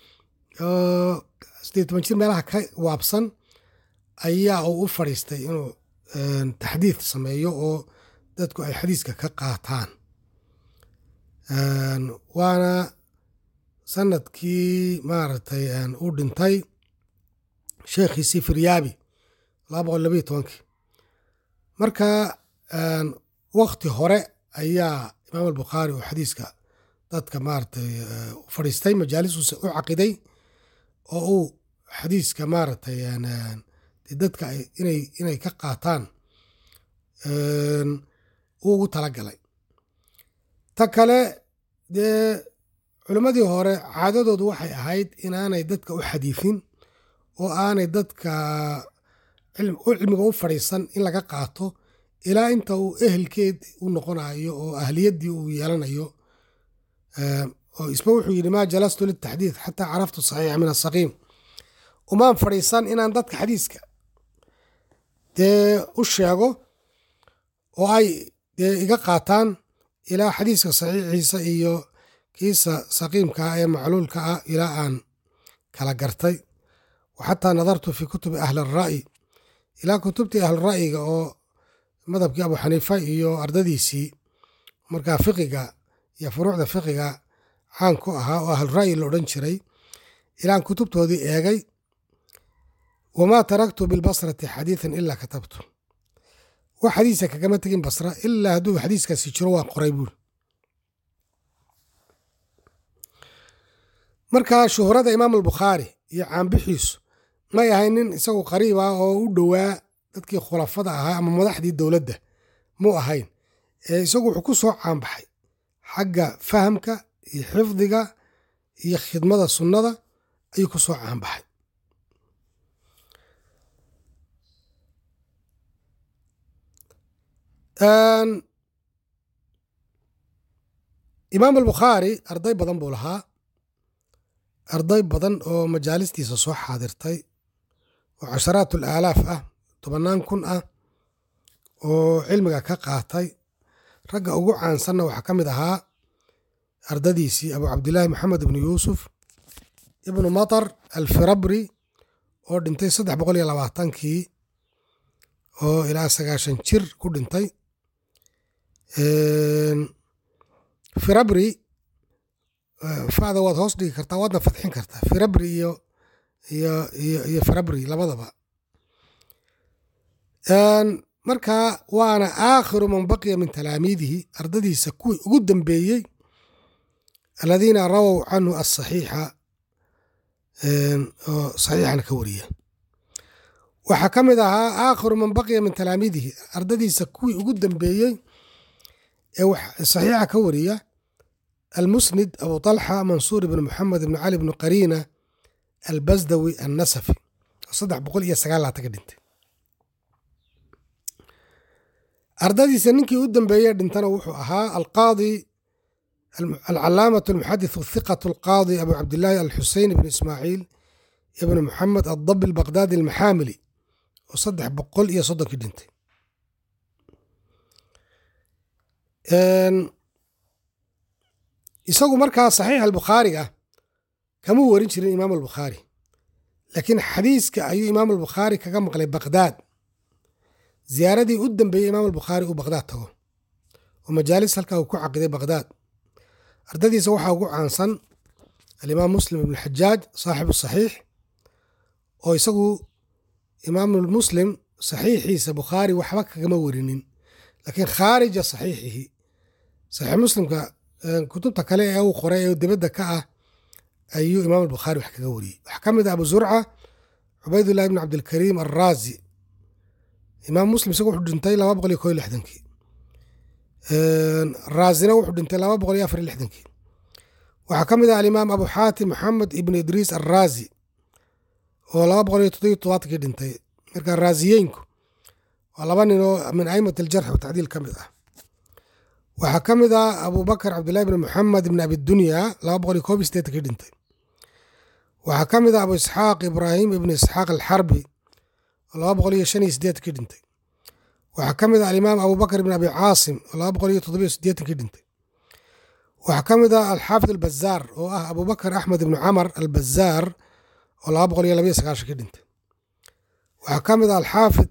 18 jir meelaha ka waabsan ayaa uu u fadhiistay inuu taxdiid sameeyo oo dadku ay xadiiska ka qaataan. waana sanadkii maaragtay uu dhintay sheekhiisii firyaabi 212 marka waqti hore ayaa imaam albukhaari oo xadiiska dadka maaragtay u fadhiistay majaalis u caqiday oo uu xadiiska maaragtay dadka inay ka qaataan uu ugu talagalay. ta kale dee culimmadii hore caadadoodu waxay ahayd inaanay dadka u xadiifin oo aanay dadka cilmiga u fadhiisan in laga qaato ilaa inta uu ehelkeed u noqonayo oo ahliyaddii uu yeelanayo. oo isba wuxuu yidhi maa jalastu litaxdiid xataa caraftu saxiixa min asaqiim, umaan fadhiisan inaan dadka xadiiska dee u sheego oo ay dee iga qaataan ilaa xadiiska saxiixiisa iyo kiisa saqiimka ah ee macluulka ah ilaa aan kala gartay. waxataa nadartu fii kutubi ahli alra'yi, ilaa kutubtii ahlura'yiga oo madhabkii abu xaniifa iyo ardadiisii markaa fiqiga iyo furuucda fiqiga caan ku ahaa oo ahlura'yi la odhan jiray, ilaan kutubtoodii eegay. wamaa taraktu bilbasrati xadiidan ilaa katabtu, wax xadiisa kagama tegin basra ilaa hadduu xadiiskaasi jiro waan qoray buuri. markaa shuhrada imaam albukhaari iyo caanbixiisu may ahayn nin isagu qariib ah oo u dhowaa dadkii khulafada ahaa ama madaxdii dowladda muu ahayn. isagu wuxuu ku soo caanbaxay xagga fahamka iyo xifdiga iyo khidmada sunnada ayuu ku soo caanbaxay. imaam albukhaari arday badan buu lahaa, arday badan oo majaalistiisa soo xaadirtay oo casharaat alaalaaf ah, 10,000 ah oo cilmiga ka qaatay. ragga ugu caansanna waxaa ka mid ahaa ardadiisii abu cabdillaahi maxamed ibnu yuusuf ibnu matar alfirabri oo dhintay 320kii oo ilaa 90 jir ku dhintay. firabri fada waad hoos dhigi kartaa waadna fadxin kartaa, firabri iyo firabri labadaba. markaa waana aakhiru man baqiya min talaamiidihi, ardadiisa kuwii ugu dambeeyey aladiina rawow canhu asaxiixa oo saxiixana ka wariya. waxaa ka mid ahaa aakhiru man baqiya min talaamiidihi, ardadiisa kuwii ugu dambeeyey ee saxiixa ka wariya almusnid abu طalxa mansuur ibn moxamed ibn cali ibn qariina albasdawi annasafi oo 309 ka dhintay. ardadiisa ninkii u dambeeyey dhintana wuxuu ahaa alqaadi alcalaamatu almuxadith athiqatu alqaadi abu cabdillaahi alxusein ibn ismaaciil ibn moxamed addabi albaqdaadi almaxaamili oo 330 dhintay. isagu markaa saxiix albukhaariga kamuu warin jirin imaam albukhaari, laakiin xadiiska ayuu imaam albukhaari kaga maqlay baqdaad. ziyaaradii u dambeeyey imaam albukhaari uu baqdaad tago oo majaalis halkaa uu ku caqiday baqdaad. ardadiisa waxaa ugu caansan alimaam muslim ibn xajaaj saaxibu saxiix, oo isagu imaam muslim saxiixiisa bukhaari waxba kagama warinin, laakiin khaarija saxiixihi saxiix muslimka kutubta kale ee uu qoray ee dibadda ka ah ayuu imaam albukhaari wax kaga wariyey. waxaa ka mid ah abu zurca cubaydullah ibn cabdilkariim alraazi. imaam muslim isagu wuxuu dhintay 261kii, raazina wuxuu dhintay 264kii. waxaa ka mid ah alimaam abu xaatim maxamed ibn idriis alraazi oo 277kii dhintay. marka raaziyeynku waa 2 nin oo min a'imat aljarx wa tacdiil ka mid ah. waxaa ka mid ah abubakr cabdillahi ibn moxamed ibn abidunya 281kii dhintay. waxaa ka mid ah abu isxaaq ibraahim ibn isxaaq alxarbi oo 285kii dhintay. waxaa ka mid ah alimaam abubakr ibn abi caasim oo 287kii dhintay. waxaa ka mid ah alxaafid albazaar oo ah abubakr axmed ibn camar albazaar oo 292kii dhintay. waxaa ka mid ah alxaafid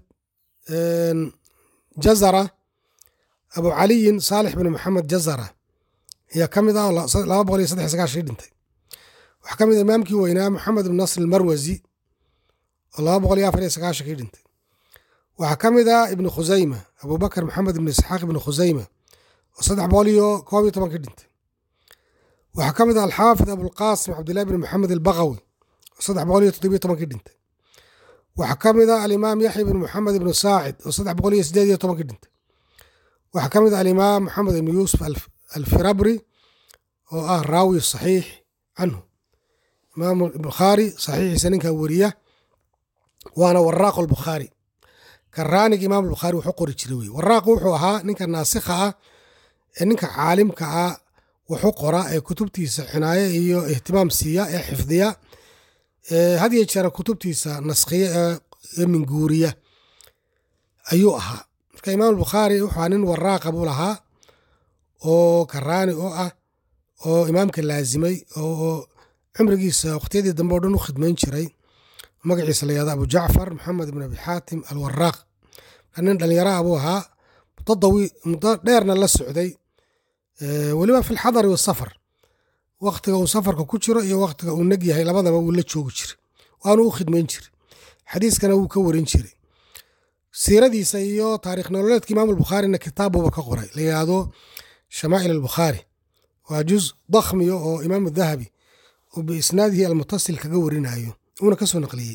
jazara abu caliyin saalix bin moxamed jazara ayaa ka mid ah oo 293 dhintay. waxaa ka mid ah imaamkii weynaa Maxamed ibn Nasr al-Marwazi oo 294 dhintay. waxaa ka mid ah ibn Khusayma Abubakar Maxamed ibn Isxaaq ibn Khusayma oo 311 dhintay. waxaa ka mid ah alxaafid abulqaasim cabdillahi ibn maxamed albagawi oo 317 dhintay. waxaa ka mid ah alimaam yaxya ibn maxamed ibn saacid oo 318 dhintay. waxaa ka mid ah alimaam maxamed ibn yuusuf alfirabri oo ah raawi saxiix canhu. imaam bukhaari saxiixiisa ninkaa weriya waana waraaq albukhaari. karaaniga imaam bukhaari wuxuu qori jiray wey. waraaqu wuxuu ahaa ninka naasikha ah ee ninka caalimka ah wuxuu qora ee kutubtiisa cinaaye iyo ihtimaam siiya ee xifdiya had iyo jeer kutubtiisa naskhiya ee minguuriya ayuu ahaa. marka imaam bukhaari wuxuu ahaa nin waraaqa buu lahaa oo karaani oo ah oo imaamka laazimay oo cumrigiisa waqtiyadii dambe oo dhan u khidmayn jiray. magaciisa la yihahdo abu jacfar maxamed ibn abi xaatim alwaraaq. nin dhalinyaro ah buu ahaa muddo dheerna la socday weliba fi lxadari wasafar. waqtiga uu safarka ku jiro iyo waqtiga uu neg yahay labadaba wuu la joogi jiray waanu u khidmayn jiray. xadiiskana wuu ka warin jiray. siiradiisa iyo taarikh nololeedka imaam albukhaarina kitaab buuba ka qoray la yihahdo shamaa'il albukhaari. waa juz dakhmiyo oo imaam dahabi oo biisnaadihi almutasil kaga warinayo uuna ka soo naqliyey.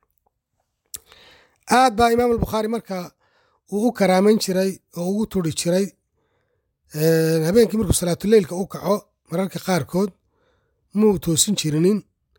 aad baa imaam albukhaari marka uu u karaaman jiray oo ugu turi jiray habeenkii markuu salaatuleylka u kaco mararka qaarkood muu toosin jirinin.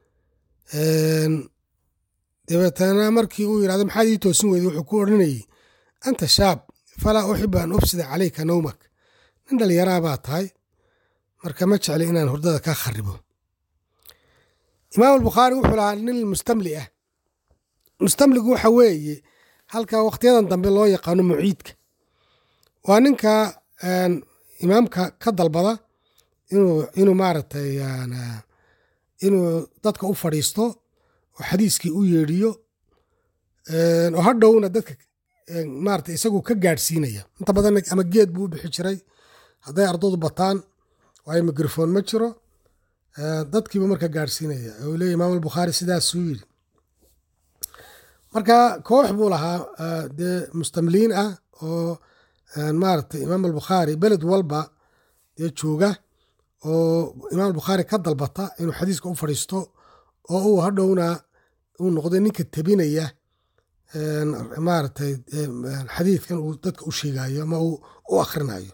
dabeetana markii uu yidhahdo maxaad ii toosin weyday wuxuu ku odhanayey anta shaab falaa uxibu an ufsida calayka nawmak. nin dhalinyaraa baa tahay marka ma jecli inaan hurdada kaa kharibo. imaam albukhaari wuxuu lahaa nin mustamli ah. mustamligu waxa weeye halka waqtiyadan dambe loo yaqaano muciidka. waa ninka imaamka ka dalbada inuu maaragtay inuu dadka u fadhiisto oo xadiiskii u yeedhiyo oo hadhowna dadka maarata isagu ka gaadhsiinaya. inta badan ama geed buu u bixi jiray hadday ardadu bataan waayo mikrofon ma jiro dadkiiba marka gaadhsiinaya uu leeyahy imaam albukhaari sidaasuu yidhi. marka koox buu lahaa dee mustamliin ah oo maaragtay imaam albukhaari beled walba dee jooga oo imaam albukhaari ka dalbata inuu xadiiska u fadhiisto oo uu hadhowna uu noqdo ninka tabinaya maaragtay xadiidkan uu dadka u sheegayo ama u akhrinayo.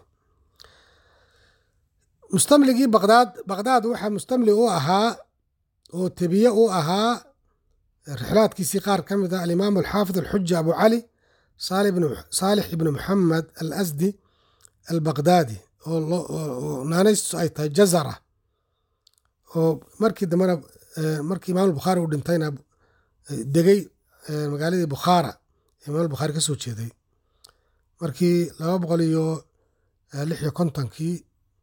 mustamligii baqdaad waxaa mustamli u ahaa oo tabiye u ahaa rixlaadkiisii qaar ka mid ah alimaam alxaafid alxuja abu cali saalix ibnu maxamed alasdi albaqdaadi oo naanaystu ay tahay jazara oo markii dambena markii imaam albukhaari uu dhintayna degay magaaladii bukhaara imaam albukhaari ka soo jeeday markii 256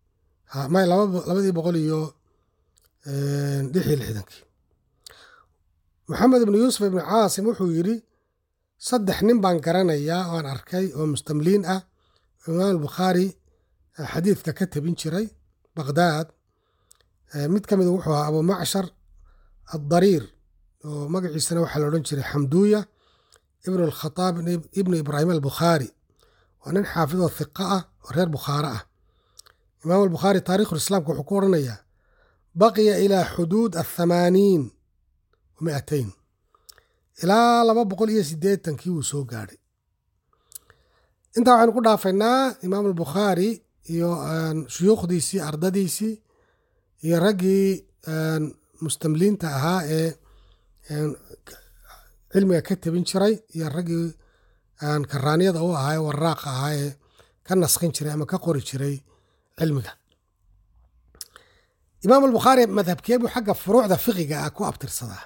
260 maxamed ibnu yuusuf ibnu caasim wuxuu yidhi 3 nin baan garanayaa oan arkay oo mustamliin ah oo imaam albukhaari xadiidka ka tabin jiray baqdaad. mid ka mida wuxuu ahaa abu macshar addariir oo magaciisana waxaa la odhan jiray xamduuya ibnu alkhataab ibnu ibraahim albukhaari. waa nin xaafidoo hiqa ah oo reer bukhaare ah. imaam albukhaari taarikhulislaamka wuxuu ku odhanayaa baqiya ilaa xuduud 80 و200 ilaa 280 wuu soo gaadhay. intaa waxaynu ku dhaafaynaa imaam albukhaari iyo shuyuukhdiisii ardadiisii iyo raggii mustamliinta ahaa ee cilmiga ka tabin jiray iyo raggii karaaniyada u ahaa ee waraaqa ahaa ee ka naskhin jiray ama ka qori jiray cilmiga. imaam albukhaari madhabkee buu xagga furuucda fiqiga ah ku abtirsadaa.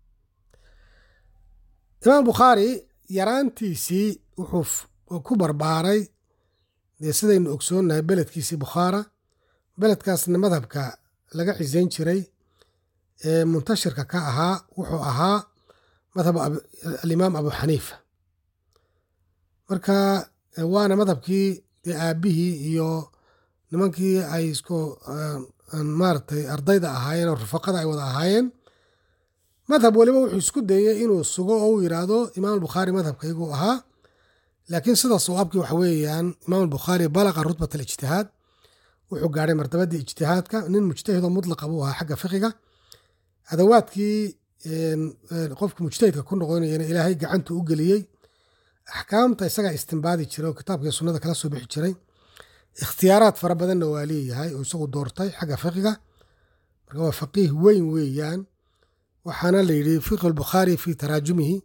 imaam albukhaari yaraantiisii wuxuu ku barbaaray dee sidaynu ogsoonnahay beledkiisii bukhaara. beledkaasna madhabka laga cisayn jiray ee muntashirka ka ahaa wuxuu ahaa madhab alimaam abu xaniifa. marka waana madhabkii dee aabbihii iyo nimankii ay isku maaragtay ardayda ahaayeen oo rufaqada ay wada ahaayeen. madhab waliba wuxuu isku dayey inuu sugo oo uu yidhaahdo imaam albukhaari madhabkayguu ahaa, laakiin sida sawaabkii waxa weeyaan imaam albukhaari balaqa rutbat alijtihaad, wuxuu gaadhay martabadii ijtihaadka. nin mujtahidoo mutlaqa buu ahaa xagga fiqiga. adawaadkii qofka mujtahidka ku noqonayana ilaahay gacantu u geliyey. axkaamta isagaa istimbaadi jiray oo kitaabka iyo sunnada kala soo bixi jiray. ikhtiyaaraad fara badanna waa leeyahay oo isagu doortay xagga fiqiga. marka waa faqiih weyn weeyaan. waxaana la yidhi fiqhu albukhaari fi taraajumihi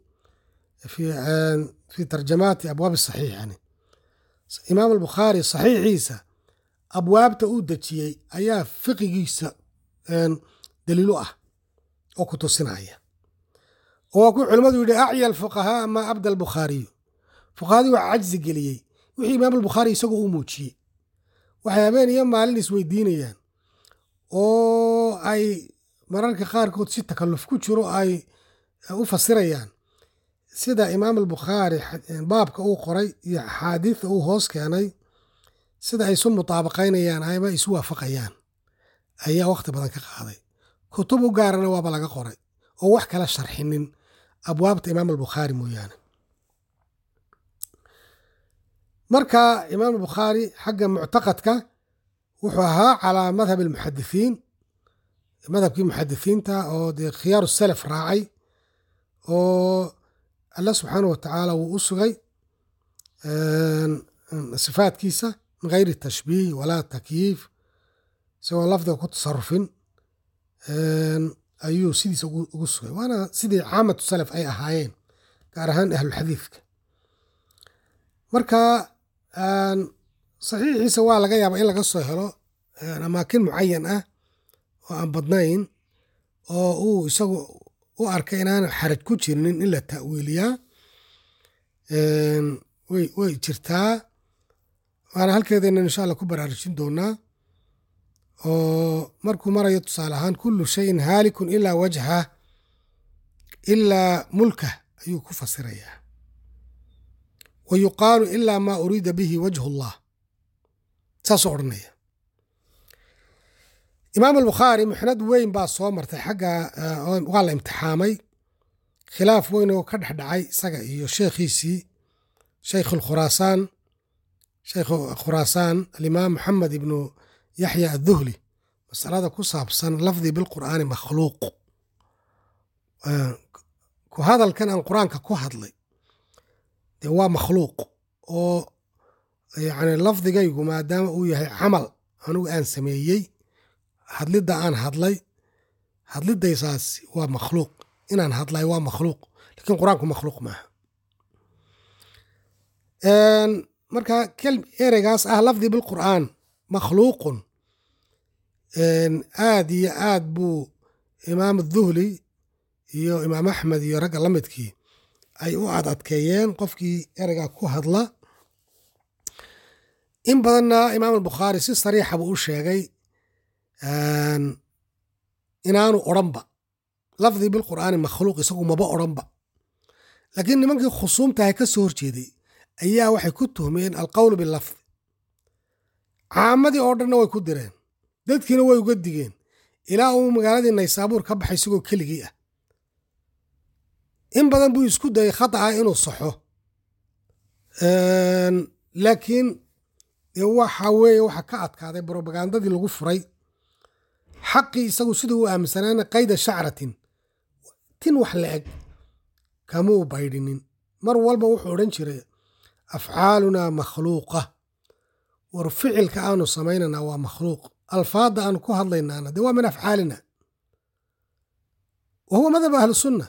fi tarjamaati abwaabi saxiix. yani imaam albukhaari saxiixiisa abwaabta uu dejiyey ayaa fiqigiisa daliilu ah oo ku tusinaya. oo waa ku culimmadu yidhi acya alfuqahaa maa abda albukhaariyu. fuqahadii waa cajzi geliyey wixii imaam albukhaari isagoo u muujiyey. waxay habeen iyo maalin isweydiinayaan oo ay mararka qaarkood si takalluf ku jiro ay u fasirayaan sida imaam albukhaari baabka uu qoray iyo axaadiidta uu hoos keenay sida ay isu mutaabaqaynayaan ama isu waafaqayaan ayaa wakhti badan ka qaaday. kutub u gaarana waaba laga qoray oo wax kala sharxinin abwaabta imaam albukhaari mooyaane. marka imaam albukhaari xagga muctaqadka wuxuu ahaa calaa madhab almuxadithiin, madhabkii muxadithiinta oo dee khiyaaru salaf raacay oo alla subxaanahu watacaala wuu u sugay sifaadkiisa min gayri tashbiih walaa takyiif, isagoo lafdiga ku tasarufin ayuu sidiisa ugu sugay. waana sidii caamatu salaf ay ahaayeen, gaar ahaan ahlulxadiidka. marka saxiixiisa waa laga yaabaa in laga soo helo amaakin mucayan ah oo aan badnayn oo uu isagu u arkay inaanu xaraj ku jirnin in la ta'wiiliyaa. way jirtaa, waana halkeedana insha allah ku baraarujin doonaa. oo markuu marayo tusaale ahaan kullu shayin haalikun ilaa wajha ilaa mulkah ayuu ku fasirayaa. wa yuqaalu ilaa maa uriida bihi wajhu llah, saasuu odhanaya. imaam albukhaari muxnad weyn baa soo martay xagga waa la imtixaamay. khilaaf weyn oo ka dhex dhacay isaga iyo sheekhiisii sheykhu khuraasaan alimaam maxamed ibnu yaxya adduhli, masalada ku saabsan lafdi bilqur'aani makhluuq. ku hadalkan aan qur-aanka ku hadlay dee waa makhluuq, oo yani lafdigaygu maadaama uu yahay camal anigu aan sameeyey, hadlidda aan hadlay, hadlidaysaas waa makhluuq, inaan hadlay waa makhluuq, lakiin qur-aanku makhluuq maaha. marka ereygaas ah lafdi bilqur'aan makhluuqun, aad iyo aad buu imaam aduhli iyo imaam axmed iyo ragga la midkii ay u adadkeeyeen qofkii ereygaa ku hadla. in badanna imaam albukhaari si sariixa buu u sheegay inaanu odhanba lafdi bilqur'aani makhluuq, isagu maba odhanba. laakiin nimankii khusuumtahay ka soo horjeeday ayaa waxay ku tuhmeen alqowlu bilafdi. caamadii oo dhanna way ku direen, dadkiina way uga digeen, ilaa uu magaaladii naysaabuur ka baxay isagoo keligii ah. in badan buu isku dayay khata ah inuu saxo, laakiin waxa weeye waxa ka adkaaday brobagandadii lagu furay. xaqii isagu siduu u aaminsanaana qayda shacratin, tin wax la eg kamuu baydhinin. mar walba wuxuu odhan jiray afcaalunaa makhluuqa, war ficilka aanu samaynana waa makhluuq, alfaadda aanu ku hadlaynaana dee waa min afcaalina. wa huwa madhab ahlusunna.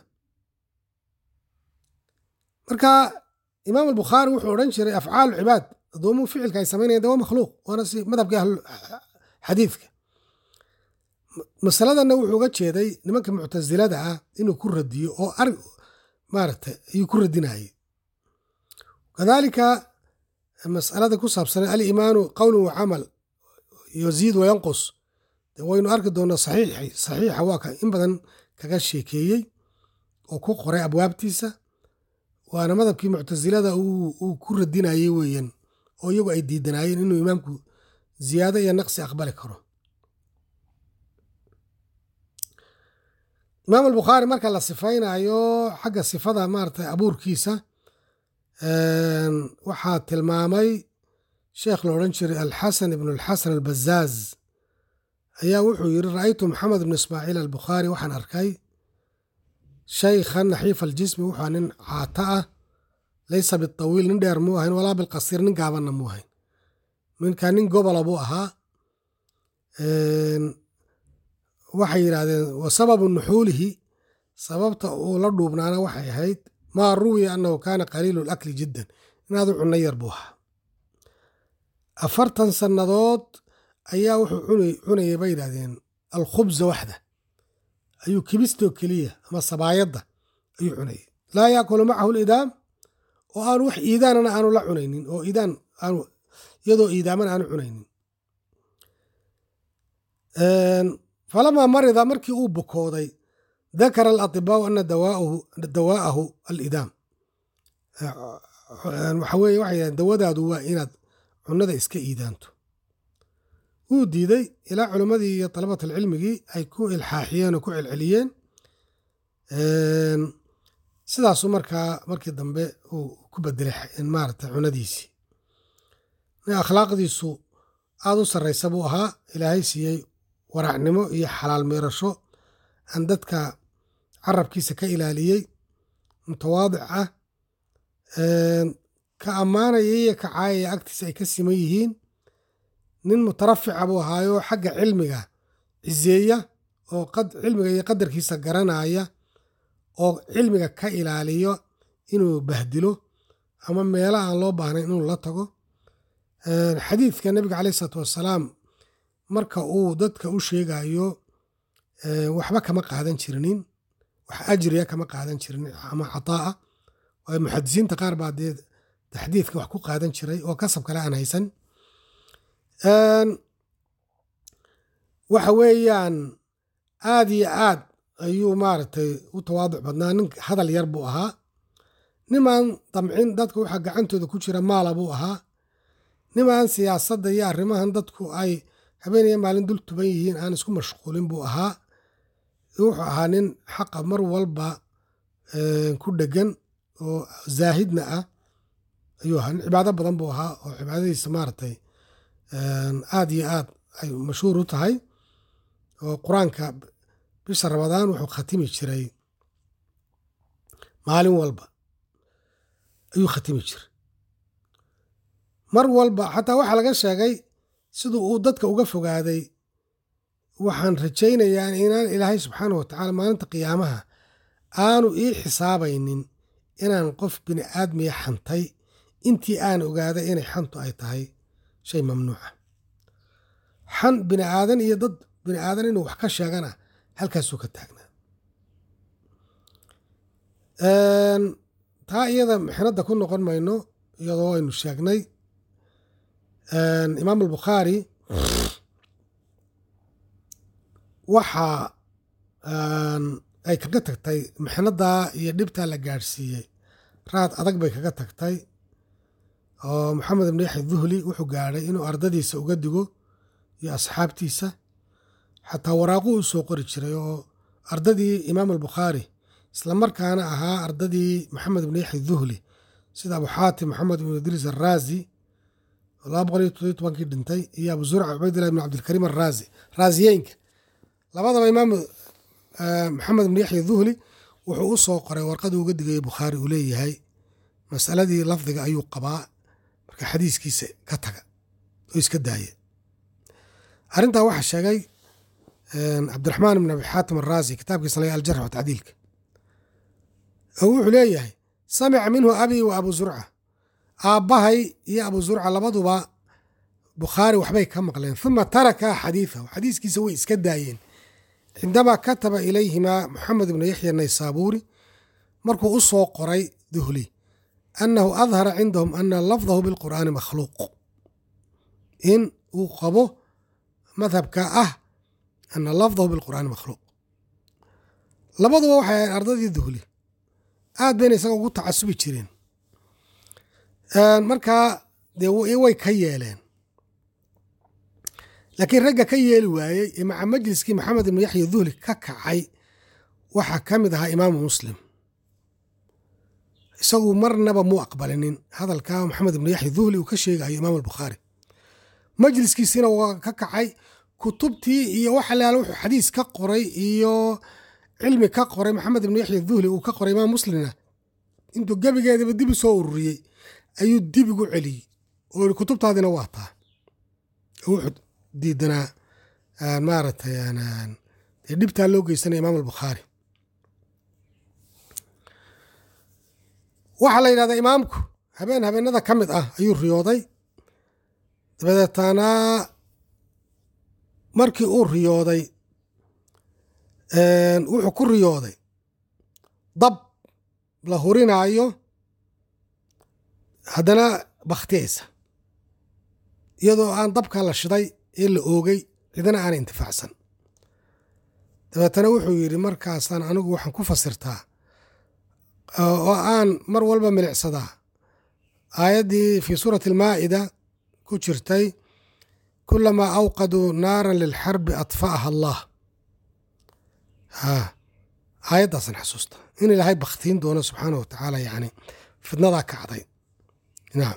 marka imaam albukhaari wuxuu odhan jiray afcaalu cibaad, addoomuhu ficilka ay samaynayan dee waa makhluuq, waana si madhabkii ahluxadiidka. masaladanna wuxuu uga jeeday nimanka muctasilada ah inuu ku radiyo oo maaragtay ayuu ku radinayay. kadaalika masalada ku saabsan aliimaanu qowlun wa camal yaziid wayanqus, waynu arki doonaa saxiixa waa ka in badan kaga sheekeeyey oo ku qoray abwaabtiisa. waana madhabkii muctasilada uu ku radinayey weeyaan, oo iyagu ay diidanaayeen inuu imaamku ziyaado iyo naqsi aqbali karo. imaam albukhaari marka la sifaynayo xagga sifada maaragtay abuurkiisa waxaa tilmaamay sheekh la odhan jiray alxasan ibnu alxasan albazaaz ayaa wuxuu yidhi ra'aytu maxamed ibnu ismaaciil albukhaari waxaan arkay shaykhan naxiifa aljismi wuxuu nin caata ah laysa bitawiil nin dheer muu ahayn walaa bilqasiir nin gaabanna muu ahayn minkaa nin gobola buu ahaa. waxay yidhaahdeen wa sababu nuxuulihi sababta uu la dhuubnaana waxay ahayd maa ruwiya annahu kaana qaliilu lakli jiddan inaadu cunno yar buu ahaa. 40 sannadood ayaa wuxuu cunayay bay yidhahdeen alkhubza waxda ayuu kibistoo keliya ama sabaayadda ayuu cunayay laa yaakulu macahu lidaam oo aanu wax iidaanana aanu la cunaynin oo iyadoo iidaamana aanu cunaynin. falamaa marida markii uu bukooday dakara alatibaau ana dawaa'ahu alidaam waxa weye waxay yidhahdeen dawadaadu waa inaad cunnada iska iidaanto. wuu diiday ilaa culimmadii iyo dalabatalcilmigii ay ku ilxaaxiyeen oo ku celceliyeen. sidaasuu markii dambe uu ku bedelay maaragtay cunadiisii. akhlaaqdiisu aad u sarraysa buu ahaa, ilaahay siiyey waraacnimo iyo xalaal meerasho aan dadka carabkiisa ka ilaaliyey, mutawaadic ah, ka ammaanaya iyo ka caayaya agtiisa ay ka siman yihiin. nin mutarafica buu ahaayo xagga cilmiga ciseeya oo cilmiga iyo qadarkiisa garanaya oo cilmiga ka ilaaliyo inuu bahdilo ama meelo aan loo baahnayn inuu la tago. xadiidka nabiga caleyh isalaatu wassalaam marka uu dadka u sheegayo waxba kama qaadan jirinin, wax ajriya kama qaadan jirin ama cataa waayo muxadisiinta qaar baa dee taxdiidka wax ku qaadan jiray oo kasab kale aan haysan. waxa weeyaan aad iyo aad ayuu maaragtay u tawaaduc badnaa, nin hadal yar buu ahaa, nimaan damcin dadka waxa gacantooda ku jira maala buu ahaa, nimaan siyaasadda iyo arrimahan dadku ay habeenaya maalin dul tuban yihiin aan isku mashquulin buu ahaa. wuxuu ahaa nin xaqa mar walba ku dhegan oo zaahidna ah ayuu ahaa. nin cibaado badan buu ahaa oo cibaadadiisa maaragtay aad iyo aad ay mashhuur u tahay. oo qur-aanka bisha ramadaan wuxuu khatimi jiray maalin walba ayuu khatimi jiray. mar walba xataa waxaa laga sheegay siduu uu dadka uga fogaaday, waxaan rajaynayaa inaan ilaahay subxaana wa tacaala maalinta qiyaamaha aanu ii xisaabaynin inaan qof bini aadmiya xantay intii aan ogaaday inay xantu ay tahay shay mamnuuca. xan bini aadan iyo dad bini aadan inuu wax ka sheegana halkaasuu ka taagnaa. taa iyada mixnadda ku noqon mayno, iyadoo aynu sheegnay imaam albukhaari waxa ay kaga tagtay mixnaddaa iyo dhibtaa la gaadhsiiyey raad adag bay kaga tagtay. oo maxamed ibnu yaxya duhli wuxuu gaadhay inuu ardadiisa uga digo iyo asxaabtiisa, xataa waraaqu u soo qori jiray oo ardadii imaam albukhaari islamarkaana ahaa ardadii maxamed ibnu yaxya duhli sida abu xaatim maxamed ibnu idriis araazi 217 dhintay iyo abu zurca cubaydillah ibnu cabdilkariim araazi raaziyeenka. labadaba imaam maxamed ibnu yaxya duhli wuxuu u soo qoray warqadii uga digayay bukhaari uu leeyahay masaladii lafdiga ayuu qabaa, marka xadiiskiisa ka taga oo iska daaya. arrintaa waxaa sheegay cabdiraxmaan ibn abi xaatim araazi kitaabkiisa la aljarx wa tacdiilka, oo wuxuu leeyahay samica minhu abii wa abu zurca, aabbahay iyo abu zurca labaduba bukhaari waxbay ka maqleen. uma taraka xadiidahu, xadiiskiisa way iska daayeen cindamaa kataba ilayhimaa maxamed ibnu yaxya naysaabuuri markuu u soo qoray duhli annahu adhara cindahum ana lafdahu bilqur'aani makhluuq, in uu qabo madhabka ah ana lafdahu bilqur'aani makhluuq. labaduba waxay ahayn ardadii duhli, aad bayna isaga ugu tacasubi jireen. markaa dee way ka yeeleen. laakiin ragga ka yeeli waayey ee maca majliskii maxamed ibnu yaxya duhli ka kacay waxaa ka mid ahaa imaamu muslim. isagu marnaba muu aqbalinin hadalkaa maxamed ibnu yaxya duhli uu ka sheegayo imaam albukhaari. majliskiisina waa ka kacay, kutubtii iyo waxa la wuxuu xadiis ka qoray iyo cilmi ka qoray maxamed ibnu yaxya duhli uu ka qoray imaam muslimna intuu gebigeedaba dib u soo ururiyey ayuu dib ugu celiyey oo yidhi kutubtaadina waa taa. wuxuu diidanaa maaragtay dhibtaa loo geysanaya imaam albukhaari. waxaa la yidhahdaa imaamku habeenada ka mid ah ayuu riyooday. dabadeetana markii uu riyooday wuxuu ku riyooday dab la hurinaayo haddana bakhtiyaysa, iyadoo aan dabka la shiday ee la oogay cidana aana intifaacsan. dabeetana wuxuu yidhi markaasaan anigu waxaan ku fasirtaa oo aan mar walba milicsadaa aayaddii fii suurati almaa'ida ku jirtay kulamaa awqaduu naaran lilxarbi adfa'aha allah. aayaddaasaan xasuusta in ilaahay bakhtiin doono subxaana wa tacaala, yani fidnadaa kacday. naam.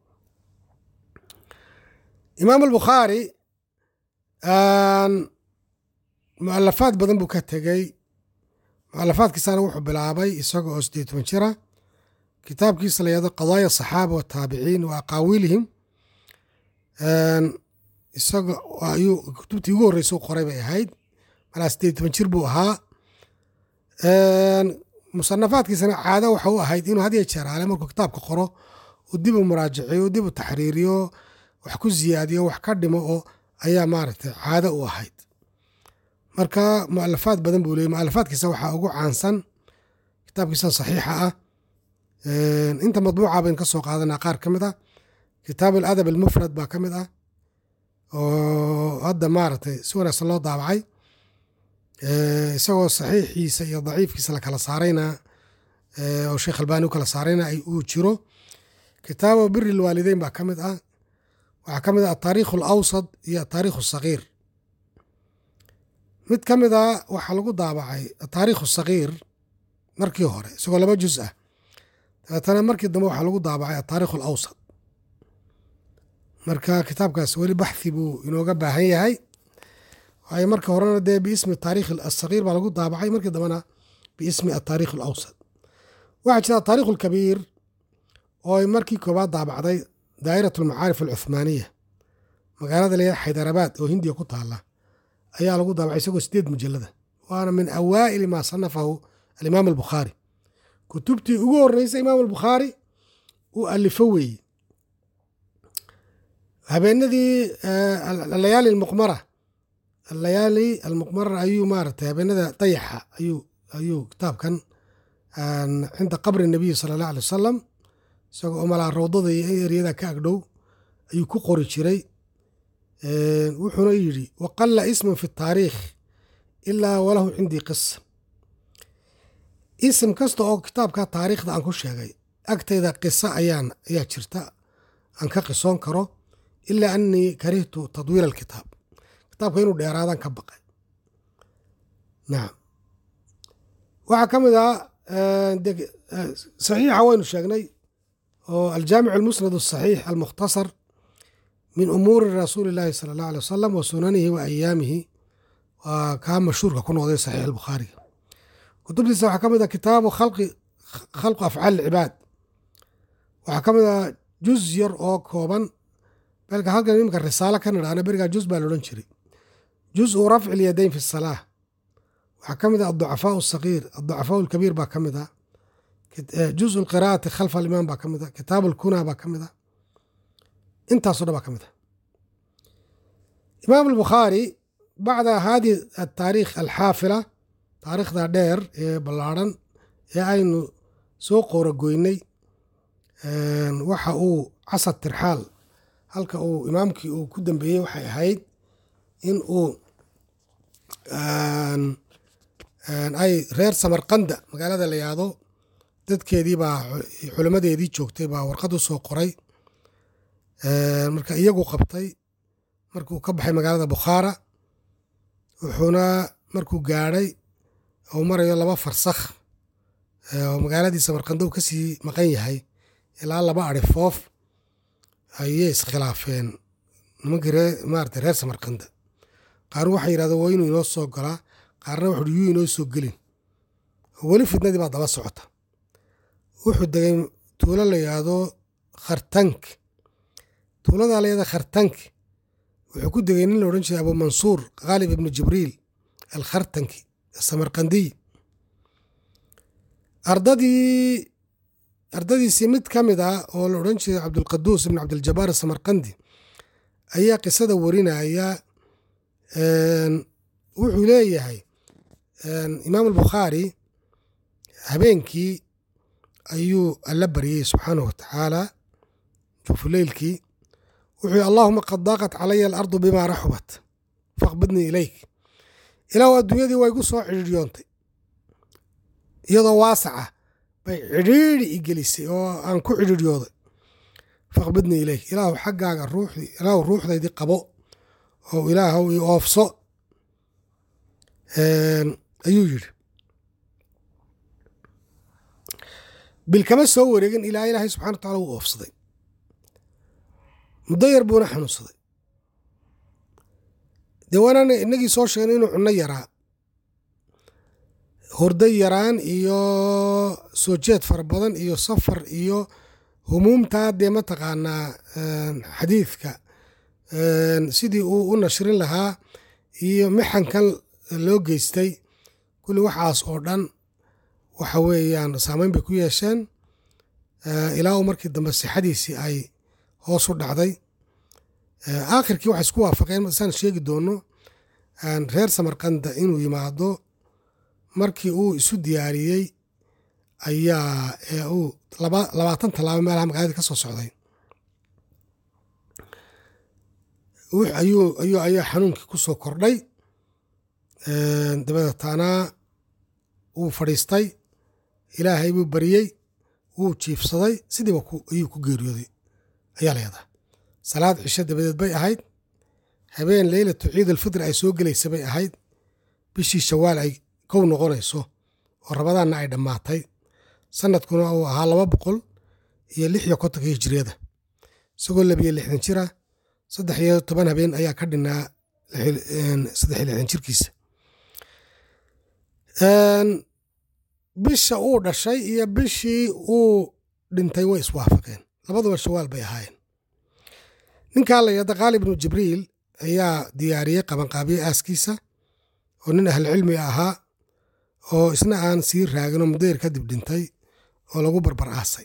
imaam albukhaari mu'alafaad badan buu ka tegey. mu'alafaadkiisana wuxuu bilaabay isaga oo 18 jira. kitaabkiisa la yahdo qadaaya asaxaaba wataabiciin wa aqaawiilihim, isaga ayuu kutubtii ugu horreysay u qoray bay ahayd. malaa 18 jir buu ahaa. musanafaadkiisana caado waxa u ahayd inuu had iyo jeer ale markuu kitaabka qoro uu dib u muraajaciyo, dib u taxriiriyo, wax ku ziyaadiyo, wax ka dhimo oo ayaa maaragtay caado u ahayd. marka mu'alafaad badan buu leeyay. mu'alafaadkiisa waxaa ugu caansan kitaabkiisa saxiixa ah. inta madbuuca bayn ka soo qaadanaa qaar ka mid ah. kitaab aladab almufrad baa ka mid ah oo hadda maaragtay si wanaagsan loo daabacay, isagoo saxiixiisa iyo daciifkiisa la kala saarayna oo sheekh albaani u kala saarayna uu jiro. kitaabu biri lwaalideyn baa ka mid ah. waxaa ka mid ah ataariikhu alawsad iyo ataariikhu asagiir. mid ka mid a waxaa lagu daabacay ataariikhu asagiir markii hore isagoo 2 juz ah. dabeetana markii dambe waxaa lagu daabacay ataariikhu alawsad. marka kitaabkaas weli baxthi buu inooga baahan yahay. waayo markii horena dee biismi taariikh asagiir baa lagu daabacay, markii dambena biismi ataariikh alawsad. waxaa jira ataariikh alkabiir oo ay markii koobaad daabacday daa'irat almacaarif alcuthmaaniya, magaalada la yidhaha xaydarabaad oo hindiya ku taala ayaa lagu daabacay isagoo 8 mujallada. waana min awaa'ili maa sanafahu alimaam albukhaari. kutubtii ugu horreysay imaam albukhaari uu alifo weeye. habeenadii alayaali almuqmara ayuu maaragtay habeenada dayaxa ayuu kitaabkan cinda qabri nabiyi sala allah alay wasalam isagoo oo malaa rawdada iyo eryada ka agdhow ayuu ku qori jiray. wuxuuna yidhi waqalla ismun fi taariikh ilaa walahu cindii qisa. isim kasta oo kitaabka taariikhda aan ku sheegay agtayda qiso ayaa jirta aan ka qisoon karo, ilaa anii karihtu tadwiil alkitaab. kitaabka inuu dheeraadaan ka baqay. nacam. waxaa ka mid ah saxiixa waynu sheegnay oo aljaamic almusnad asaxiix almukhtasar min umuuri rasuuli illaahi sala allah alay wasalam wa sunanihi wa ayaamihi, waa kaa mashhuurka ku noqday saxiix albukhaariga. kutubtiisa waxaa ka mid ah kitaabu khalqu afcaal alcibaad. waxaa ka mid ah juz yar oo kooban, belka halkan iminka risaalo ka nidhaana berigaa juz baa loodhan jiray. juzu rafci ilyadayn fi salaa. waxaa ka mid ah aducafaau asagiir, aducafaau alkabiir baa ka mid ah. juzu alqiraa'ati khalfa alimaam baa ka mid ah. kitaabu alkunaa baa ka mid ah. intaasoo dhan baa ka mid ah. imaam albukhaari bacda haadihi ataariikh alxaafila, taariikhda dheer ee ballaarhan ee aynu soo qooragoynay, waxa uu casad tirxaal halka uu imaamkii uu ku dambeeyey waxay ahayd in uu ay reer samarqanda magaalada la yahdo dadkeedii baa culimmadeedii joogtay baa warqad u soo qoray. marka iyagu qabtay markuu ka baxay magaalada Bukhaara wuxuuna markuu gaadhay oo marayo 2 farsakh oo magaaladii Samarqand uu kasii maqan yahay ilaa 2 arifoof ayay iskhilaafeen nimankii reer Samarqand. qaar waxay yidhahdeen waa inuu inoo soo galaa, qaarna wuxuu yuu inoo soo gelin. weli fitnadii baa daba socota. wuxuu degay tuulo la yidhaahdo Khartank. tuulada la yidhaahdo Khartank wuxuu ku degay nin la odhan jiray Abu Mansuur Ghalib ibn Jibriil al-Khartanki Samarqandi. ardadiisii mid ka mid ah oo la odhan jiray Cabdulqaduus ibn Cabdiljabaar Samarqandi ayaa qisada warinaya. wuxuu leeyahay imaam al-Bukhaari habeenkii ayuu alla baryey subxaanahu watacaala jufuleylkii wuxuu yihi allaahuma qad daaqat calaya alardu bimaa raxubat faqbidnii ilayk. ilaahu adduunyadii waa igu soo cidhiidhyoontay iyadoo waasaca bay cidhiidhi i gelisay oo aan ku cidhiidhyooday. faqbidnii ilayk, ilaahu xaggaaga ilaahu ruuxdaydii qabo oo ilaahow i oofso ayuu yidhi. bil kama soo wareegin ilaa ilaahay subxana wataala wuu oofsaday. muddo yar buuna xanuunsaday. dee waanaan inagii soo sheegnay inuu cunno yaraa, hurdo yaraan iyo soo jeed fara badan iyo safar iyo humuumtaa dee mataqaanaa xadiidka sidii uu u nashrin lahaa iyo mixankan loo geystay kulli waxaas oo dhan waxa weeyaan saamayn bay ku yeesheen ilaa uu markii dambe sixadiisii ay hoos u dhacday. aakhirkii waxay isku waafaqeen saan sheegi doono reer Samarqanda inuu yimaado. markii uu isu diyaariyey ayaa uu 20 tallaabo meelaha magaalada ka soo socday ayaa xanuunkii ku soo kordhay. dabadeetana wuu fadhiistay, ilaahay buu baryey, wuu jiifsaday, sidiiba ayuu ku geeriyooday ayaa leedahay. salaad cisho dabadeed bay ahayd, habeen leylatu ciid alfitr ay soo gelaysa bay ahayd, bishii shawaal ay kow noqonayso oo rabadaanna ay dhammaatay, sanadkuna uu ahaa 256 hijriyada, isagoo 62 jira. 13 habeen ayaa ka dhinaa 63 jirkiisa. bisha uu dhashay iyo bishii uu dhintay way iswaafaqeen, labaduba shawaal bay ahaayeen. ninkaa la yidhahdo Ghalib ibnu Jibriil ayaa diyaariyey qabanqaabiye aaskiisa oo nin ahlucilmi ahaa oo isna aan sii raagin oo muddo yar kadib dhintay oo lagu barbar aasay.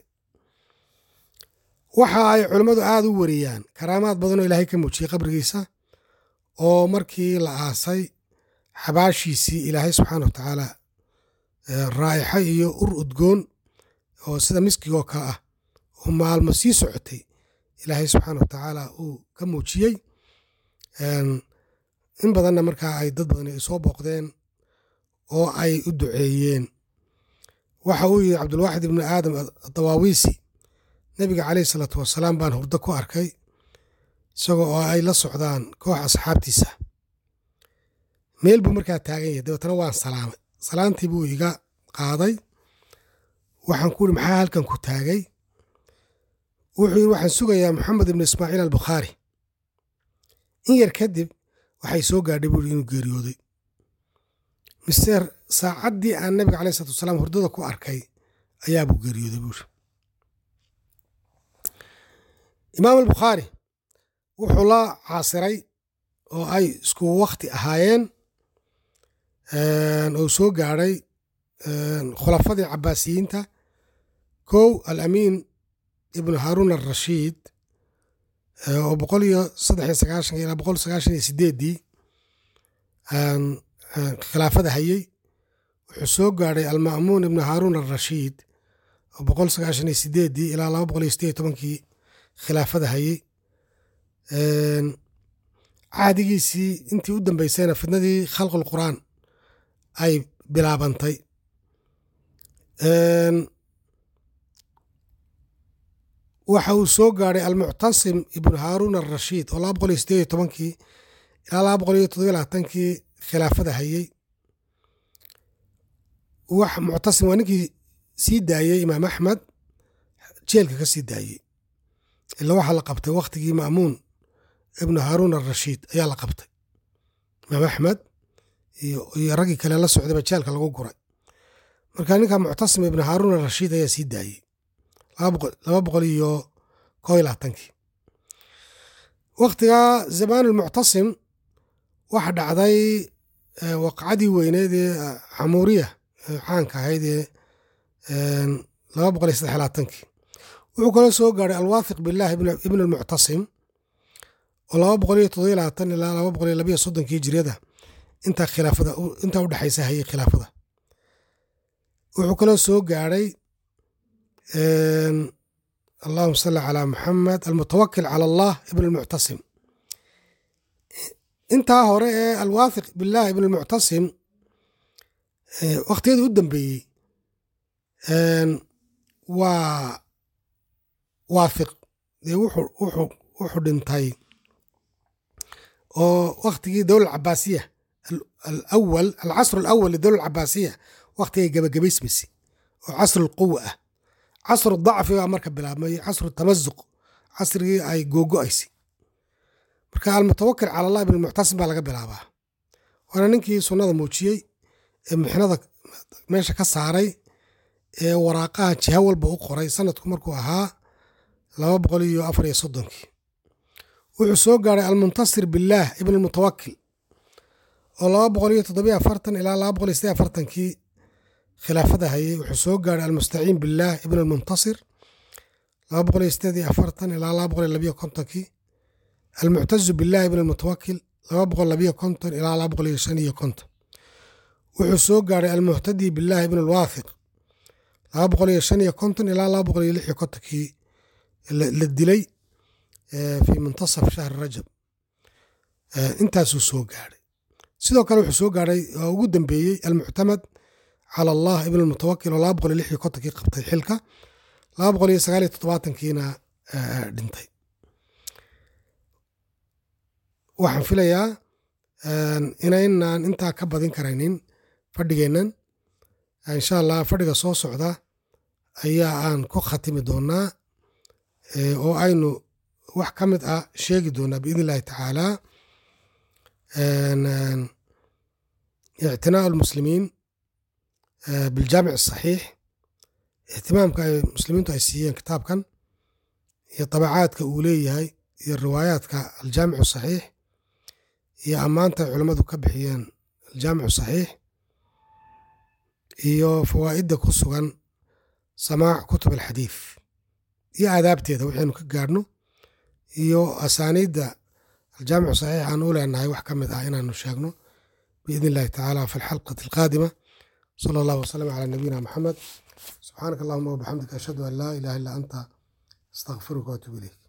waxa ay culimmadu aad u wariyaan karaamaad badan oo ilaahay ka muujiyey qabrigiisa, oo markii la aasay xabaashiisii ilaahay subxaana watacaala raa'ixa iyo ur udgoon oo sida miskigoo kale ah oo maalmo sii socotay ilaahay subxaana watacaala uu ka muujiyey. in badanna markaa ay dad badan ay soo booqdeen oo ay u duceeyeen. waxa uu yidhi cabdulwaaxid ibnu aadam adawaawiisi, nebiga calayhi salaatu wasalaam baan hurdo ku arkay isagoo oo ay la socdaan koox asxaabtiisa. meel buu markaa taagan yahay, dabeetana waan salaamay. salaantii buu iga qaaday. waxaan ku yidhi maxaa halkan ku taagay? wuxuu yidhi waxaan sugayaa Maxamed ibnu Ismaaciil al-Bukhaari. in yar kadib waxay soo gaadhay buu yidhi inuu geeriyooday. mister saacaddii aan nabiga calayhi salaatu wasalaam hurdada ku arkay ayaabuu geeriyooday buu yidhi. imaam al-Bukhaari wuxuu la caasiray oo ay isku wakhti ahaayeen oo soo gaadhay khulafadii cabaasiyiinta. kow al-amiin ibnu haaruun al-rashiid oo 193 ilaa 198 khilaafada hayey. wuxuu soo gaadhay al-ma'muun ibnu haaruun al-rashiid oo 198 ilaa 218 khilaafada hayey. cahdigiisii intii u dambaysayna fitnadii khalqul qur'aan ay bilaabantay. waxa uu soo gaadhay almuctasim ibnu haaruun alrashiid oo 218 ilaa 227 khilaafada hayey. muctasim waa ninkii sii daayey imaam axmed, jeelka ka sii daayey. ila waxaa la qabtay wakhtigii ma'muun ibnu haaruun alrashiid ayaa la qabtay. imaam axmed iyo raggii kale la socdayba jeelka lagu guray. marka ninka muctasim ibnu haaruun alrashiid ayaa sii daayey 221. wakhtigaa zamaan almuctasim waxa dhacday waqcadii weyneed ee xamuuriya caanka ahayd ee 223. wuxuu kaloo soo gaadhay alwaathiq billaah ibn almuctasim oo 227 ilaa 232 hijriyada intaa u dhexaysa hayay khilaafada. wuxuu kaloo soo gaadhay allahuma salli calaa muxamed almutawakil cala allah ibn almuctasim. intaa hore ee alwaathiq billaah ibn almuctasim wakhtiyadii u dambeeyey waa waathiq dee wuxuu dhintay oo wakhtigii dowla cabaasiya alcasr alawal lidowla cabaasiya wakhtigay gabagabaysmaysa oo casr alquwa ah. casru dacfi baa marka bilaabmay, casru tamasuq, casrigii ay googo'aysay. marka almutawakil cala allah ibn almuctasim baa laga bilaabaa. waana ninkii sunnada muujiyey ee mixnada meesha ka saaray ee waraaqaha jiha walba u qoray sanadku markuu ahaa 234. wuxuu soo gaadhay almuntasir billaah ibn almutawakil oo 247 ilaa 248 khilaafada hayay. wuxuu soo gaadhay almustaciin billaah ibn almuntasir 248 ilaa 252. almuctazu billaah ibn almutawakil 252 ilaa 255. wuxuu soo gaadhay almuhtadi billaah ibn alwaathiq 255 ilaa 256 la dilay fi muntasaf shahr rajab. intaasuu soo gaadhay. sidoo kale wuxuu soo gaadhay oo ugu dambeeyey almuctamad cala allah ibn almutawakil oo 256 qabtay xilka, 279kiina dhintay. waxaan filayaa inaynaan intaa ka badin karaynin fadhigeennan. insha allah fadhiga soo socda ayaa aan ku khatimi doonaa oo aynu wax ka mid ah sheegi doonaa biidn illahi tacaala. ictinaa almuslimiin biljaamic asaxiix, ihtimaamka ay muslimiintu ay siiyeen kitaabkan iyo tabacaadka uu leeyahay iyo riwaayaadka aljaamic asaxiix iyo ammaanta ay culammadu ka bixiyeen aljaamic asaxiix iyo fawaa'idda ku sugan samaac kutub alxadiid iyo aadaabteeda waxaynu ka gaadhno iyo asaaniidda aljaamic saxiix aan u leenahay wax ka mid ah inaanu sheegno biidn illahi tacaala fi alxalqati alqaadima. sala allahu wasalam calaa nabiyina maxamed. subxaanaka allahuma wabixamdika ashhadu an laa ilaha illa anta astaqfiruka waatubu ilayk.